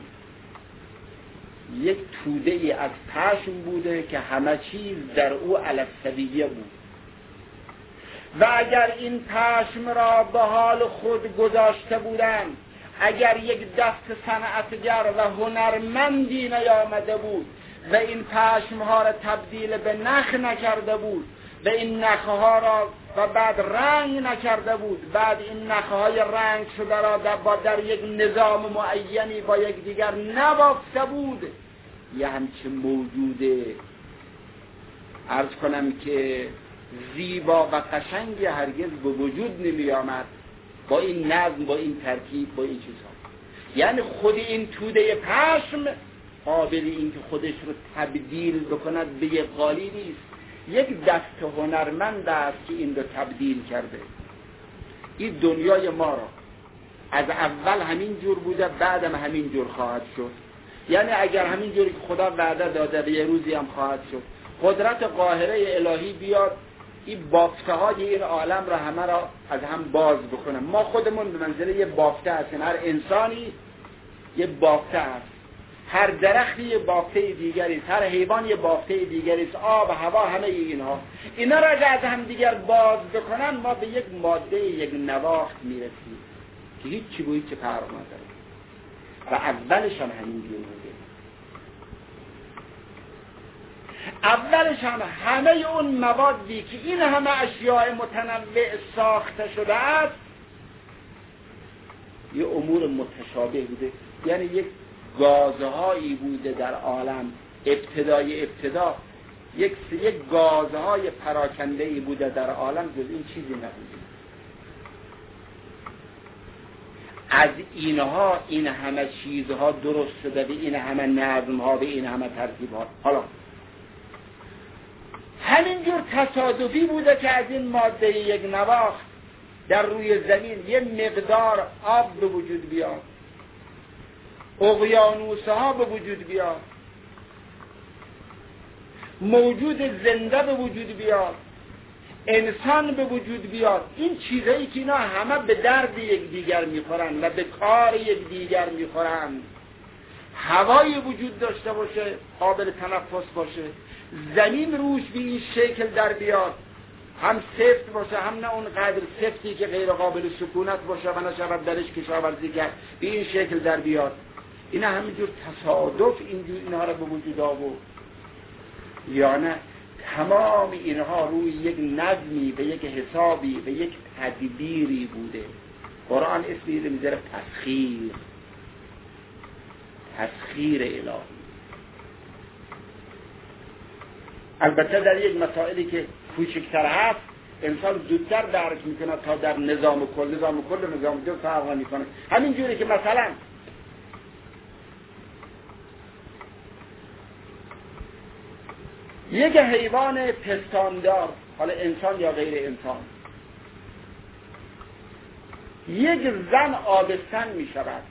یک توده ای از پشم بوده که همه چیز در او علسویه بود. و اگر این پشم را به حال خود گذاشته بودند، اگر یک دست صنعتگر و هنرمندی نیامده بود و این پشم ها را تبدیل به نخ نکرده بود و این نخه ها را و بعد رنگ نکرده بود، بعد این نخه های رنگ شده را در, با در یک نظام معینی با یک دیگر نبافته بود، یه همچه موجوده عرض کنم که زیبا و قشنگی هرگز به وجود نمی آمد با این نظم، با این ترکیب، با این چیزها. یعنی خود این توده پشم قابل این که خودش رو تبدیل بکند به یک قالی نیست. یک دست هنرمند است که این رو تبدیل کرده. این دنیای ما را از اول همین جور بوده، بعدم همین جور خواهد شد. یعنی اگر همین جوری که خدا وعده داده به یه روزی هم خواهد شد، قدرت قاهره الهی بیاد این بافته های این عالم را همه را از هم باز بکنه، ما خودمون به منزله یه بافته هستیم. هر انسانی یه بافته است، هر درختی یه بافته دیگری است، هر حیوان یه بافته دیگری است، آب، هوا، همه اینها. اینا را از هم دیگر باز بکنن ما به یک ماده، یک نواخت میرسیم که هیچ چی با هیچ فرق نداره و اولش هم همین جور بوده. اولش هم همه اون موادی که این همه اشیاء متنوع ساخته شده است یه امور متشابه بوده، یعنی یک گازهایی بوده در عالم، ابتدای ابتدا یک یک گازهای پراکنده‌ای بوده در عالم، جز این چیزی نبوده. از اینها این همه چیزها درست شده، به این همه نظمها، به این همه ترتیبها. حالا همینجور تصادفی بوده که از این ماده یک نواخت در روی زمین یه مقدار آب به وجود بیاد، اقیانوس‌ها به وجود بیاد، موجود زنده به وجود بیاد، انسان به وجود بیاد. این چیزایی که اینا همه به درد یک دیگر میخورن و به کار یک دیگر میخورن. هوایی وجود داشته باشه، قابل تنفس باشه، زمین روش به این شکل در بیاد، هم سفت باشه، هم نه اون قدر سفتی که غیر قابل سکونت باشه و نشود درش کشاورزی کرد، به این شکل در بیاد. اینا همینجور تصادف اینجور اینها را به وجود آورد، یا نه تمام اینها روی یک نظمی، به یک حسابی، به یک تدبیری بوده. قرآن اسمی رو میذاره تسخیر، تسخیر الهی. البته در یک مسائلی که کوچکتر هست انسان زودتر درک میکنه تا در نظام کل. نظام کل و نظام جز فرق نمیکنه. همین جوری که مثلا یک حیوان پستاندار، حالا انسان یا غیر انسان، یک زن آبستن می شود،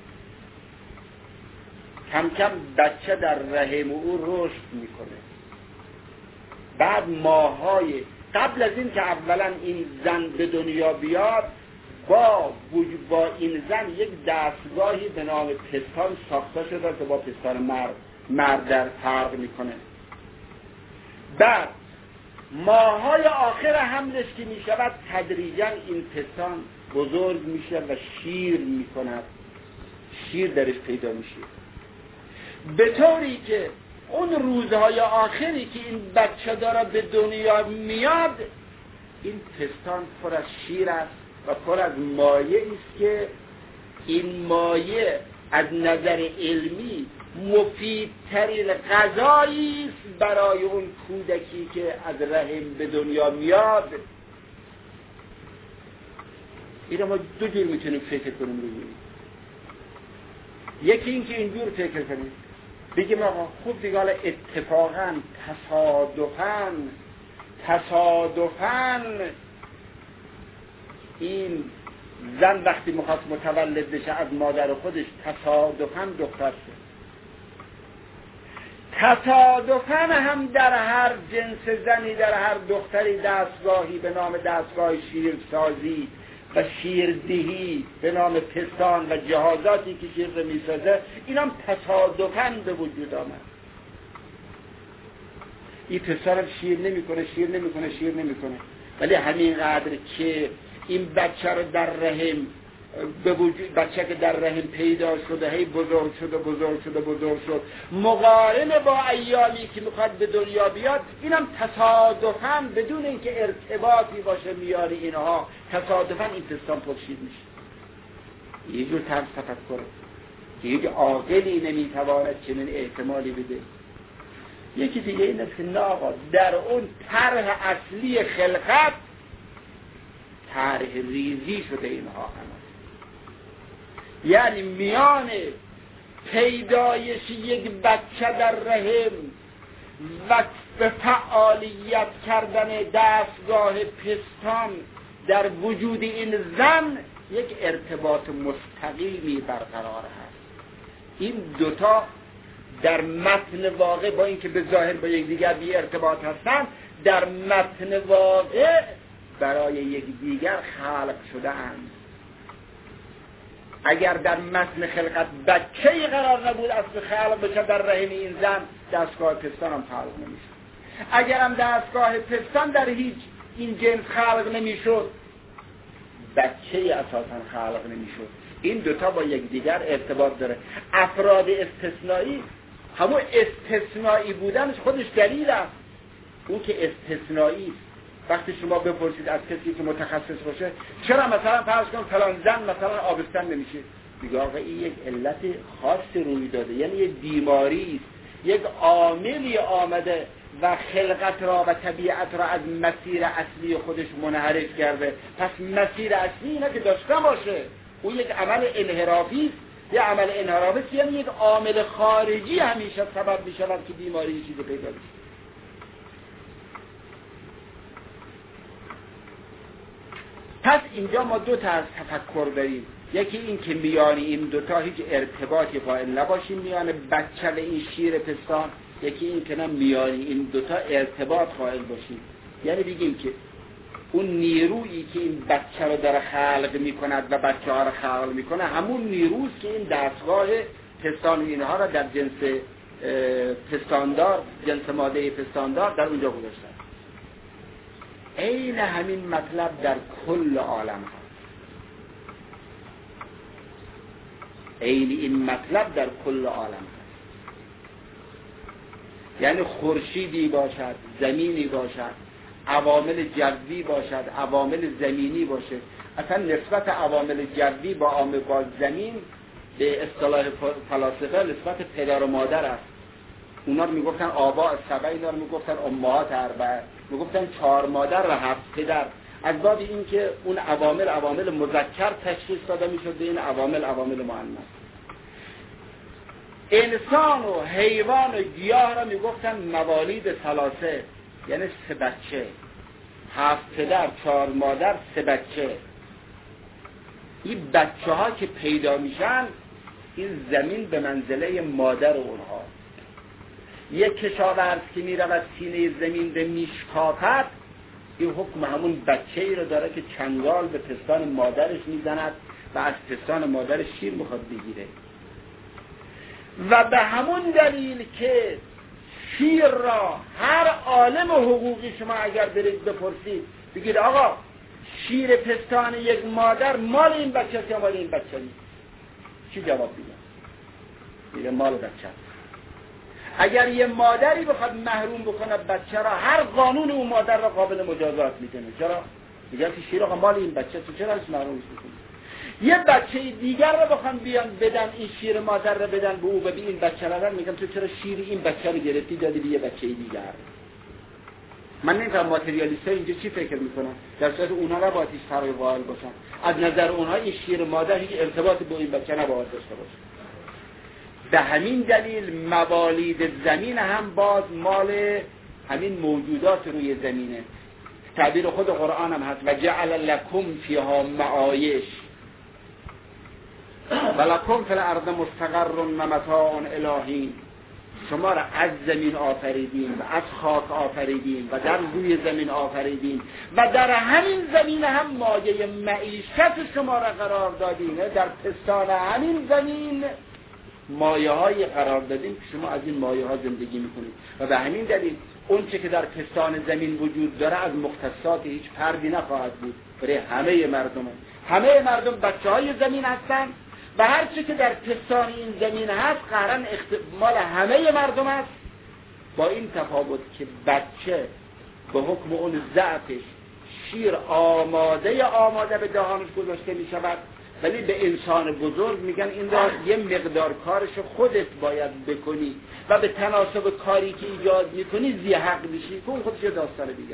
کم کم بچه در رحم او رشد میکنه. بعد ماهای قبل از این که اولا این زن به دنیا بیاد، با با این زن یک دستگاهی به نام پستان ساخته شده که با پستان مرد مرد در فرق میکنه. بعد ماهای آخر حملش که می شود تدریجا این پستان بزرگ میشه و شیر میکند، شیر درش پیدا میشه، به طوری که اون روزهای آخری که این بچه داره به دنیا میاد، این پستان پر از شیر است و پر از مایه است که این مایه از نظر علمی مفیدترین غذایی است برای اون کودکی که از رحم به دنیا میاد. این ما دو جور میتونیم فکر کنیم روی این. یکی این که اینجور فکر کنیم بگیم آقا خوب دیگه حالا اتفاقا تصادفاً تصادفاً این زن وقتی میخواست متولد بشه از مادر خودش تصادفاً دختر شد. تصادفاً هم در هر جنس زنی، در هر دختری دستگاهی به نام دستگاه شیرسازی و شیردهی به نام پستان و جهازاتی که شیر رو میسازه، این هم تصادفاً به وجود آمد. این پستان شیر نمیکنه شیر نمیکنه شیر نمیکنه ولی همینقدر که این بچه رو در رحم به وجود، بچه که در رحم پیدا شده، هی بزرگ شده بزرگ شده بزرگ شد، مقارن با ایامی که میخواد به دنیا بیاد، اینم تصادفاً بدون اینکه ارتباطی باشه میان اینها، تصادفاً این پستان پرشید میشه. یه جور طرز تفکره که یک عاقلی نمیتواند چنین احتمالی بده. یکی دیگه این است که نه آقا، در اون طرح اصلی خلقت طرح ریزی شده اینها همه. یعنی میان پیدایش یک بچه در رحم و به فعالیت کردن دستگاه پستان در وجود این زن یک ارتباط مستقیمی برقرار هست. این دوتا در متن واقع با اینکه به ظاهر با یک دیگر بی ارتباط هستند، در متن واقع برای یک دیگر خلق شده اند. اگر در متن خلقت بچه‌ای قرار نبود اصل خلق بشه در رحم این زن، دستگاه پستان هم خلق نمیشه. اگر هم دستگاه پستان در هیچ این جنس خلق نمیشد، بچه‌ای اساسا خلق نمیشد. این دوتا با یک دیگر ارتباط داره. افراد استثنایی، همون استثنایی بودنش خودش دلیل است. اون که استثنایی است. وقتی شما بپرسید از کسی که متخصص باشه چرا مثلا فرض کن فلان زن مثلا آبستن نمیشه، میگه آقا این یک علت خاصی روی داده، یعنی یک بیماری است، یک عاملی آمده و خلقت را و طبیعت را از مسیر اصلی خودش منحرف کرده. پس مسیر اصلی اینه که داشته باشه، اون یک عمل انحرافی است. یه عمل انحرافی است یعنی یک عامل خارجی همیشه سبب میشود که بیماری چیزی پیدا بشه. پس اینجا ما دو تا از تفکر داریم، یکی این که میان این دوتا هیچ ارتباطی قائل نباشیم میان بچه و این شیر پستان، یکی این که نه میان این دوتا ارتباط قائل باشیم، یعنی بگیم که اون نیرویی که این بچه رو داره خلق میکند و بچه ها رو خلق میکنه همون نیروست که این دستگاه پستان اینها را در جنس پستاندار، جنس ماده پستاندار در اونجا گذاشتن. عین همین مطلب در کل عالم هست، عین این مطلب در کل عالم هست. یعنی خورشیدی باشد، زمینی باشد، عوامل جوی باشد، عوامل زمینی باشه. اصلا نسبت عوامل جوی با عامل با زمین به اصطلاح فلاسفه نسبت پدر و مادر است. اونا رو میگفتن آباء سبع، اینا رو میگفتن امهات اربعه، میگفتن چهار مادر و هفت پدر. از باب این که اون عوامل عوامل مذکر تشخیص داده میشد، این عوامل عوامل مؤنث. انسان و حیوان و گیاه را میگفتن موالید ثلاثه، یعنی سه بچه، هفت پدر، چهار مادر، سه بچه. این بچه ها که پیدا میشن این زمین به منزله مادر اونها. یک کشاورز که میره و سینه زمین به میشکافد این حکم همون بچه ای رو داره که چنگال به پستان مادرش میزند و از پستان مادرش شیر میخواد بگیره. و به همون دلیل که شیر را هر عالم حقوقی شما اگر برید بپرسید بگید آقا شیر پستان یک مادر مال این بچه یا مال این بچه نیست، چی جواب میده؟ میگه مال بچه. اگر یه مادری بخواد محروم بکنه بچه را، هر قانون اون مادر را قابل مجازات میکنه. چرا؟ میگه که شیر آقا مال این بچه، تو چرا ازش محرومش میکنی؟ یه بچه دیگر را بخوان بیان بدن این شیر مادر را بدن به او و به این بچه را، میگم تو چرا شیر این بچه رو گرفتی دادی به یه بچه دیگر؟ من نمیدونم ماتریالیست‌ها اینجا چی فکر میکنن، در صورت اونها را باید هیچ فرقی قائل باشن. از نظر اونها این شیر مادر هیچ ارتباطی با این بچه نباید داشته باشه. به همین دلیل موالید زمین هم باز مال همین موجودات روی زمینه. تعبیر خود قرآن هم هست و جعل لکم فیها معایش و لکم فی الارض مستقر و متاع الی. شما را از زمین آفریدیم و از خاک آفریدیم و در روی زمین آفریدیم و در همین زمین هم مایه معیشت شما را قرار دادیم. در پستان همین زمین مایه های قرار دادیم که شما از این مایه ها زندگی میکنید و به همین دلیل اون چه که در پستان زمین وجود داره از مختصات هیچ فردی نخواهد بود، برای همه مردم. همه مردم بچه های زمین هستن و هر چه که در پستان این زمین هست قرن مال همه مردم است، با این تفاوت که بچه به حکم اون ضعفش شیر آماده آماده به دهانش گذاشته می شود، ولی به انسان بزرگ میگن این را یه مقدار کارش خودت باید بکنی و به تناسب کاری که ایجاد میکنی زی حق میشی که اون خودش داستان دیگه.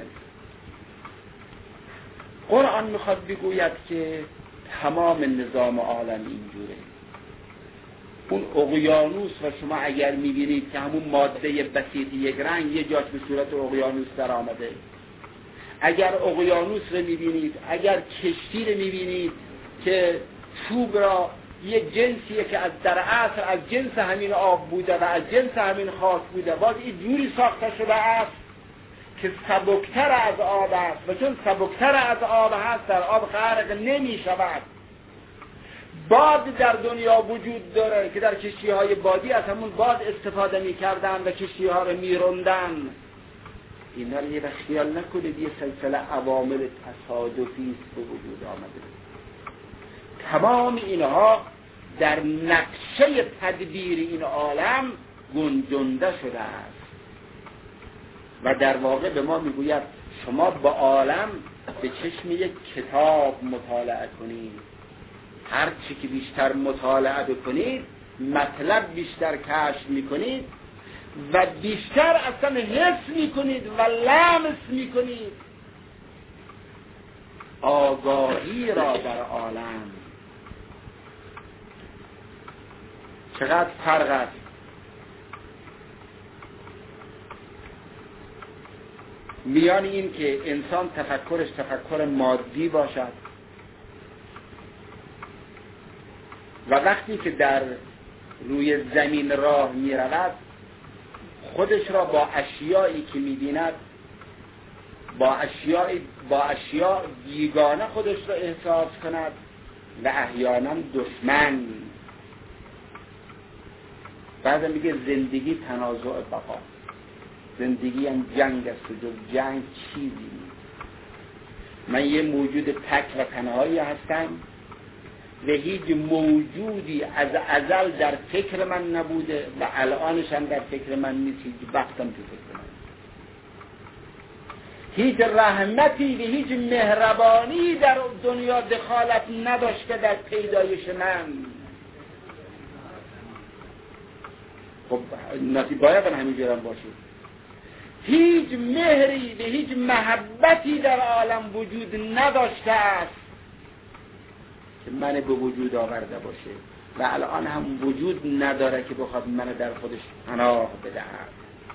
قرآن میخواد بگوید که تمام نظام عالم اینجوره. اون اقیانوس و شما اگر میبینید که همون ماده بسیط یک رنگ یه جاش به صورت اقیانوس در آمده، اگر اقیانوس رو میبینید، اگر کشتی رو میبینید که چوب را یه جنسیه که از در اصل از جنس همین آب بوده و از جنس همین خاک بوده، باز این جوری ساخته شده است که سبکتر از آب است و چون سبکتر از آب هست در آب غرق نمی شود. باد در دنیا وجود داره که در کشتی های بادی از همون باد استفاده می کردن و کشتی ها رو می رندن. اینا رو یه خیال نکنید یه سلسله عوامل تصادفی است به وجود آمده. تمام اینها در نقشه تدبیر این عالم گنجانده شده است. و در واقع به ما میگوید شما با عالم به چشم یک کتاب مطالعه کنید. هر چی که بیشتر مطالعه بکنید مطلب بیشتر کشف میکنید و بیشتر اصلا حس میکنید و لمس میکنید آگاهی را در عالم. چقدر فرق است میان این که انسان تفکرش تفکر مادی باشد و وقتی که در روی زمین راه می رود خودش را با اشیایی که می بیند با اشیاء با اشیاء بیگانه خودش را احساس کند و احیانا دشمن. بعد میگه زندگی تنازع بقا، زندگی هم جنگ است و جز جنگ چیزی نیست. من یه موجود تک و تنهایی هستم و هیچ موجودی از ازل در فکر من نبوده و الانش هم در فکر من نیست، هیچ وقتم تو فکر من. هیچ رحمتی و هیچ مهربانی در دنیا دخالت نداشته در پیدایش من. خب نتی باید همینجور هم باشه. هیچ مهری و هیچ محبتی در عالم وجود نداشته است که من به وجود آورده باشه و الان هم وجود نداره که بخواد من در خودش پناه بدهد.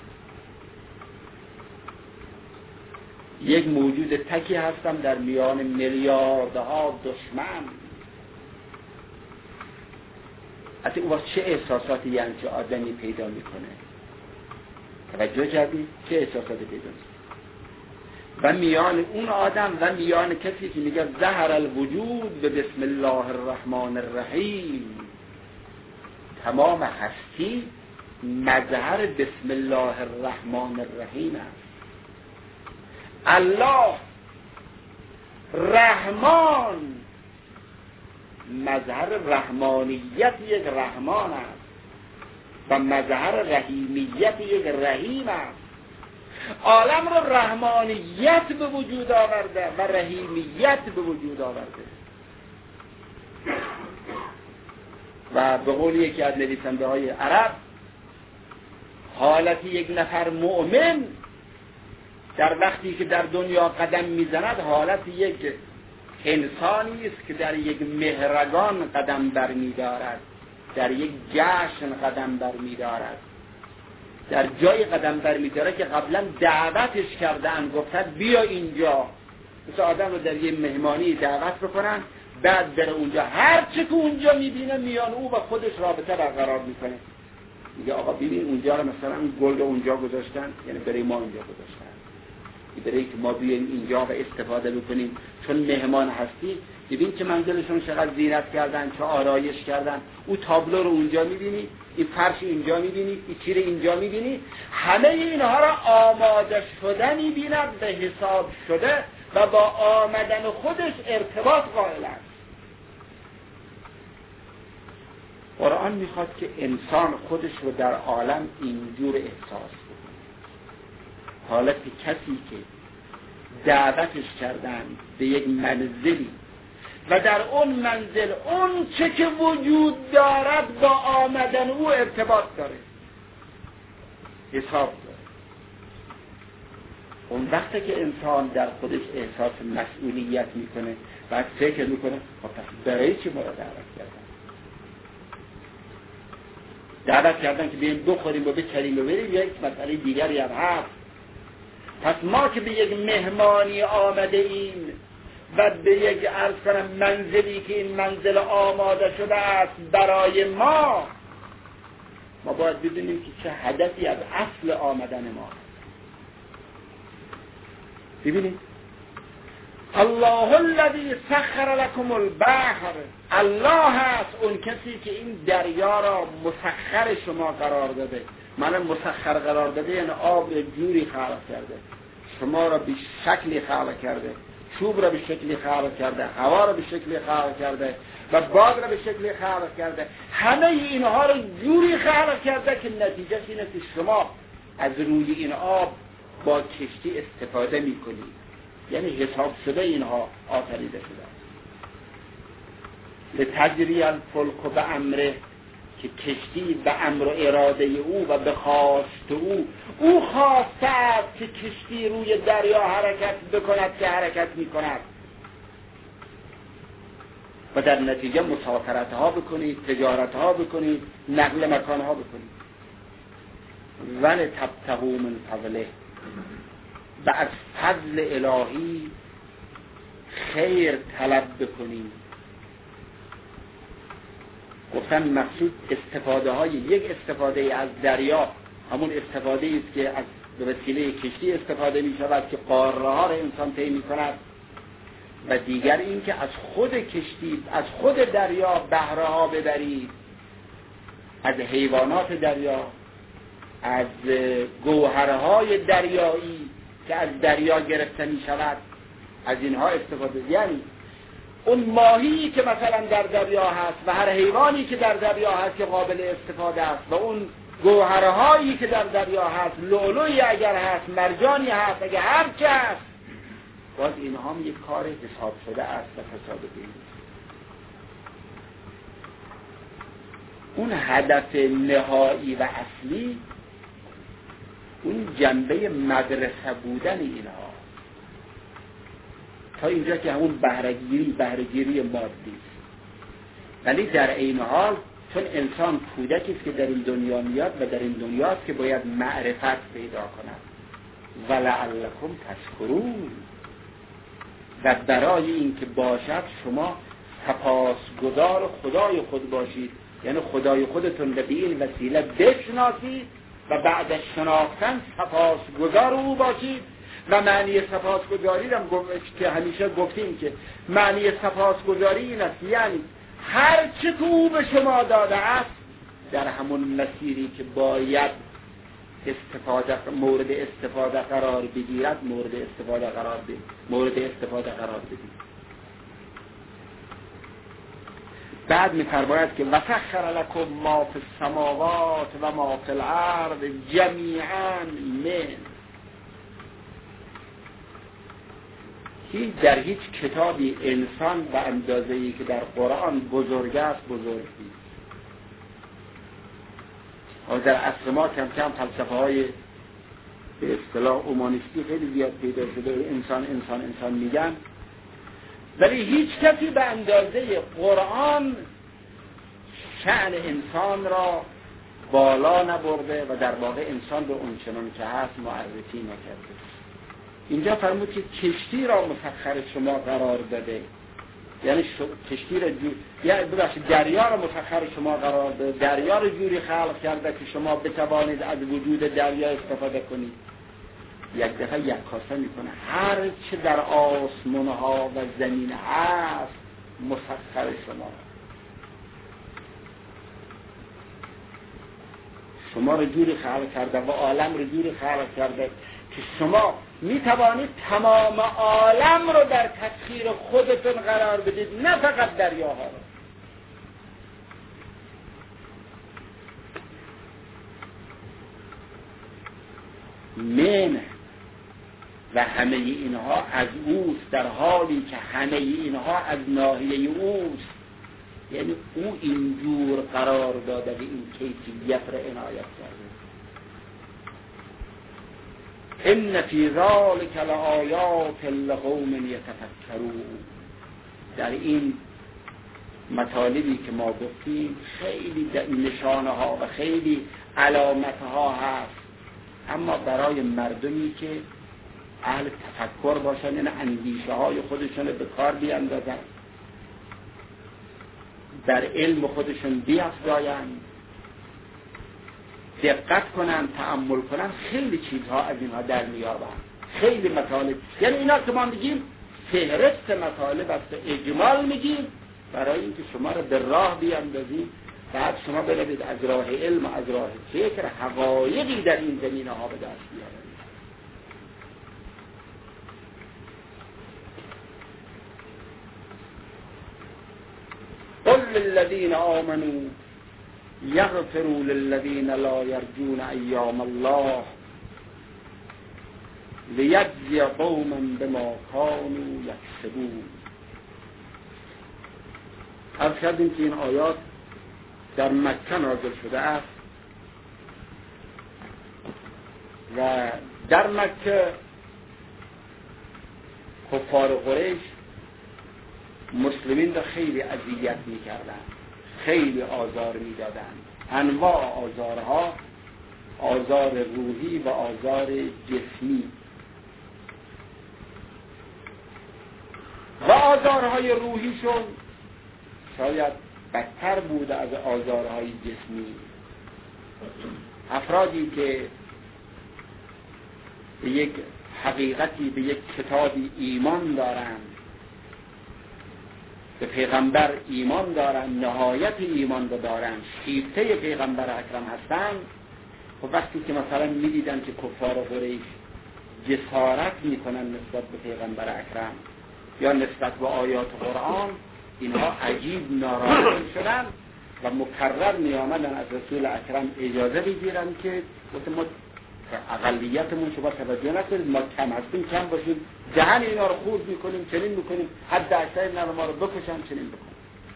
یک موجود تکی هستم در میان میلیاردها دشمن. حتی او چه احساساتی یعنی چه آدمی پیدا میکنه؟ توجه کردی؟ چه احساساتی پیدا میکنه؟ و میان اون آدم و میان کسی که میگه ظهر الوجود به بسم الله الرحمن الرحیم، تمام هستی مظهر بسم الله الرحمن الرحیم است. الله رحمان مظهر رحمانیت یک رحمان است و مظهر رحیمیت یک رحیم است. عالم را رحمانیت به وجود آورده و رحیمیت به وجود آورده و به قول یکی از نویسنده های عرب حالت یک نفر مؤمن در وقتی که در دنیا قدم میزند حالت یک انسانی است که در یک مهرگان قدم بر می‌دارد، در یک جشن قدم بر می‌دارد، در جای قدم بر می‌دارد که قبلا دعوتش کردن، گفتن بیا اینجا. مثل آدم رو در یک مهمانی دعوت بکنن، بعد بره اونجا، هر چه که اونجا می‌بینه میان او و خودش رابطه برقرار می‌کنه. میگه آقا ببین اونجا رو مثلا گل رو اونجا گذاشتن، یعنی برای ما اونجا گذاشتن، برای که ما بیایم اینجا و استفاده بکنیم چون مهمان هستی. ببین که منزلشون چقدر زینت کردن، چه آرایش کردن. او تابلو رو اونجا میبینی، این فرش اینجا میبینی، این تیر اینجا میبینی. همه اینها را آماده شده میبیند، به حساب شده و با آمدن خودش ارتباط قائل است. قرآن میخواد که انسان خودش رو در عالم اینجور احساس کنه. حالت کسی که دعوتش کردن به یک منزلی و در اون منزل اون چه که وجود دارد با آمدن او ارتباط داره، حساب داره. اون وقتی که انسان در خودش احساس مسئولیت میکنه بعد فکر میکنه خب پس برای چی ما را دعوت کردن؟ دعوت کردن که بیاییم بخوریم و بچریم و بریم، یا یک مسئله دیگری هم هست. پس ما که به یک مهمانی آمده ایم و به یک عرض کنم منزلی که این منزل آماده شده است برای ما، ما باید بدونیم که چه هدفی از اصل آمدن ما. ببینید الله الذی سخر لكم البحر، الله هست اون کسی که این دریا را مسخر شما قرار داده. معنی مسخر قرار داده یعنی آب جوری خلق کرده، شما را به شکلی خلق کرده، چوب را به شکلی خلق کرده، هوا را به شکلی خلق کرده و باد را به شکلی خلق کرده. همه اینها را جوری خلق کرده که نتیجه اینه که شما از روی این آب با کشتی استفاده میکنید، یعنی حساب شده اینها آفریده شده است. لتجری الفلک به امره، که کشتی به امر و اراده او و به خواست او، او خواسته است که کشتی روی دریا حرکت بکند که حرکت میکند و در نتیجه مسافرت ها بکنید، تجارت ها بکنید، نقل مکان ها بکنید. ولی تبتغوا من فضله، و از فضل الهی خیر طلب بکنید. گفتن مقصود استفاده های یک استفاده از دریا همون استفاده است که از به وسیله کشتی استفاده می شود که قاره ها را انسان طی می کند، و دیگر این که از خود کشتی، از خود دریا بهره ها ببرید، از حیوانات دریا، از گوهرهای دریایی که از دریا گرفته می شود، از اینها استفاده. یعنی اون ماهی که مثلا در دریا هست و هر حیوانی که در دریا هست که قابل استفاده است، و اون گوهرهایی که در دریا هست، لؤلؤی اگر هست، مرجانی هست، اگر هر چه هست، باز اینها هم یک کار حساب شده است و تصادفی نیست. اون هدف نهایی و اصلی اون جنبه مدرسه بودن اینها، تا اینجا که همون بهره‌گیری بهره‌گیری مادی است. ولی در این حال چون انسان کودکی است که در این دنیا میاد و در این دنیاست که باید معرفت پیدا کند، ولعلکم تشکرون، و برای این که باشد شما سپاسگزار خدای خود باشید، یعنی خدای خودتون به این وسیله بشناسید و بعد از شناختن سپاسگزار او باشید. و معنی سپاسگزاری هم که همیشه گفتیم که معنی سپاسگزاری این است، یعنی هر چه که او به شما داده است در همون مسیری که باید استفاده مورد استفاده قرار بگیرد مورد استفاده قرار بدید مورد استفاده قرار بدید. بعد می‌فرماید که وسخر لکم ما فی السماوات و ما فی الارض جمیعا من. هیچ در هیچ کتابی انسان به اندازه‌ای که در قرآن بزرگ است بزرگ نیست. و در عصر ما کم کم فلسفه های به اصطلاح اومانیستی خیلی زیاد پیدا شده، انسان انسان انسان میگن، ولی هیچ کسی به اندازه قرآن شأن انسان را بالا نبرده و در واقع انسان به اون چنان که هست معرفی نکرده. اینجا فرمود که کشتی را مسخر شما قرار داده، یعنی کشتی را جور... یا ببخشید دریا را مسخر شما قرار داده، دریا را جوری خلق کرده که شما بتوانید از وجود دریا استفاده کنید. یک دفعه یک کاسه میکنه هر چه در آسمان ها و زمین هست مسخر شما، شما را جوری خلق کرده و عالم را جوری خلق کرده که شما می توانید تمام عالم رو در تسخیر خودتون قرار بدید، نه فقط دریاها رو. من و همه اینها از اوست، در حالی که همه اینها از ناحیه اوست، یعنی او اینجور قرار داده و این کیفیت را عنایت کرده. ان فی ذلک لآیات لقوم یتفکرون. در این مطالبی که ما گفتیم خیلی نشانه ها و خیلی علامت ها هست، اما برای مردمی که اهل تفکر باشن، یعنی اندیشه های خودشون به کار بیاندازن، در علم خودشون بیافزایند، دقت کنن، تأمل کنن، خیلی چیزها از اینها در میابن، خیلی مطالب. یعنی اینا که ما میگیم فهرست مطالب است، اجمال میگیم برای اینکه شما رو به راه بیاندازیم، بعد شما بروید از راه علم و از راه فکر حقایقی در این زمینه ها به دست بیارید. قل للذین آمنوا یغفروا للذین لا یرجون ایام الله لیجزی قوما بما کانوا یکسبون. عرض کردیم که این آیات در مکه نازل شده است و در مکه کفار قریش مسلمین را خیلی اذیت می‌کردند، خیلی آزار می‌دادند. انواع آزارها، آزار روحی و آزار جسمی. و آزارهای روحیشون شاید بدتر بود از آزارهای جسمی. افرادی که به یک حقیقتی، به یک کتابی ایمان دارند، به پیغمبر ایمان دارند، نهایت ایمان رو دارند، شیفته پیغمبر اکرم هستند، و وقتی که مثلا می‌دیدن که کفار قریش جسارت میکنن نسبت به پیغمبر اکرم یا نسبت به آیات قرآن، اینها عجیب ناراحت شدن و مکرر می آمدن از رسول اکرم اجازه بگیرن که ما اقلیتمون شما توجه نکنید، ما کم هستیم، کم باشیم، دهن اینا رو خورد میکنیم، چنین میکنیم، حد اکثر اینا رو ما رو بکشن، چنین بکنیم.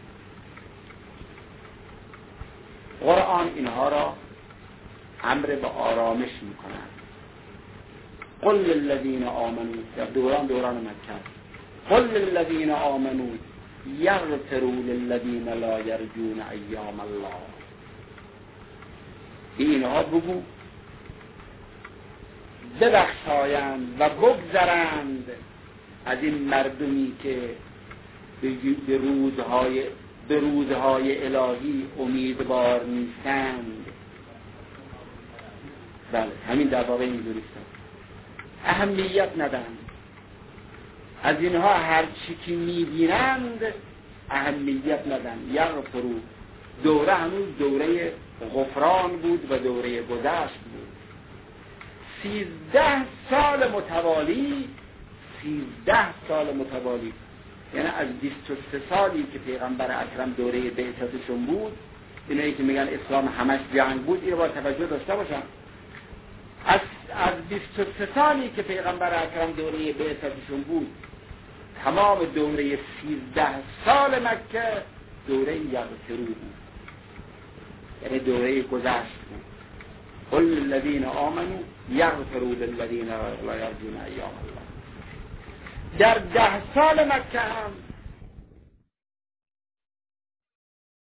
قرآن اینها را امر به آرامش میکنن. قل للذین آمنوا، در دوران دوران مکه، قل للذین آمنوا یغفروا للذین لا یرجون ایام الله. اینها بگو ببخشایند و بگذرند از این مردمی که به روزهای به روزهای الهی امیدوار نیستند. بله، همین در واقع اینجوری است. اهمیت ندن از اینها، هر چی که میبینند اهمیت ندن. یغفروا، دوره هنوز دوره غفران بود و دوره گذشت بود. سیزده سال متوالی سیزده سال متوالی یعنی از بیست و سه سالی که پیغمبر اکرم دوره بعثتشون بود، اینایی که میگن اسلام همش جنگ بود، اینو با توجه داشته باشن. از از بیست و سه سالی که پیغمبر اکرم دوره بعثتشون بود، تمام دوره سیزده سال مکه دوره یغفروا بود، یعنی دوره گذشت بود. قل للذین آمنوا یغفروا للذین لا یرجون ایام الله. در ده سال مکه هم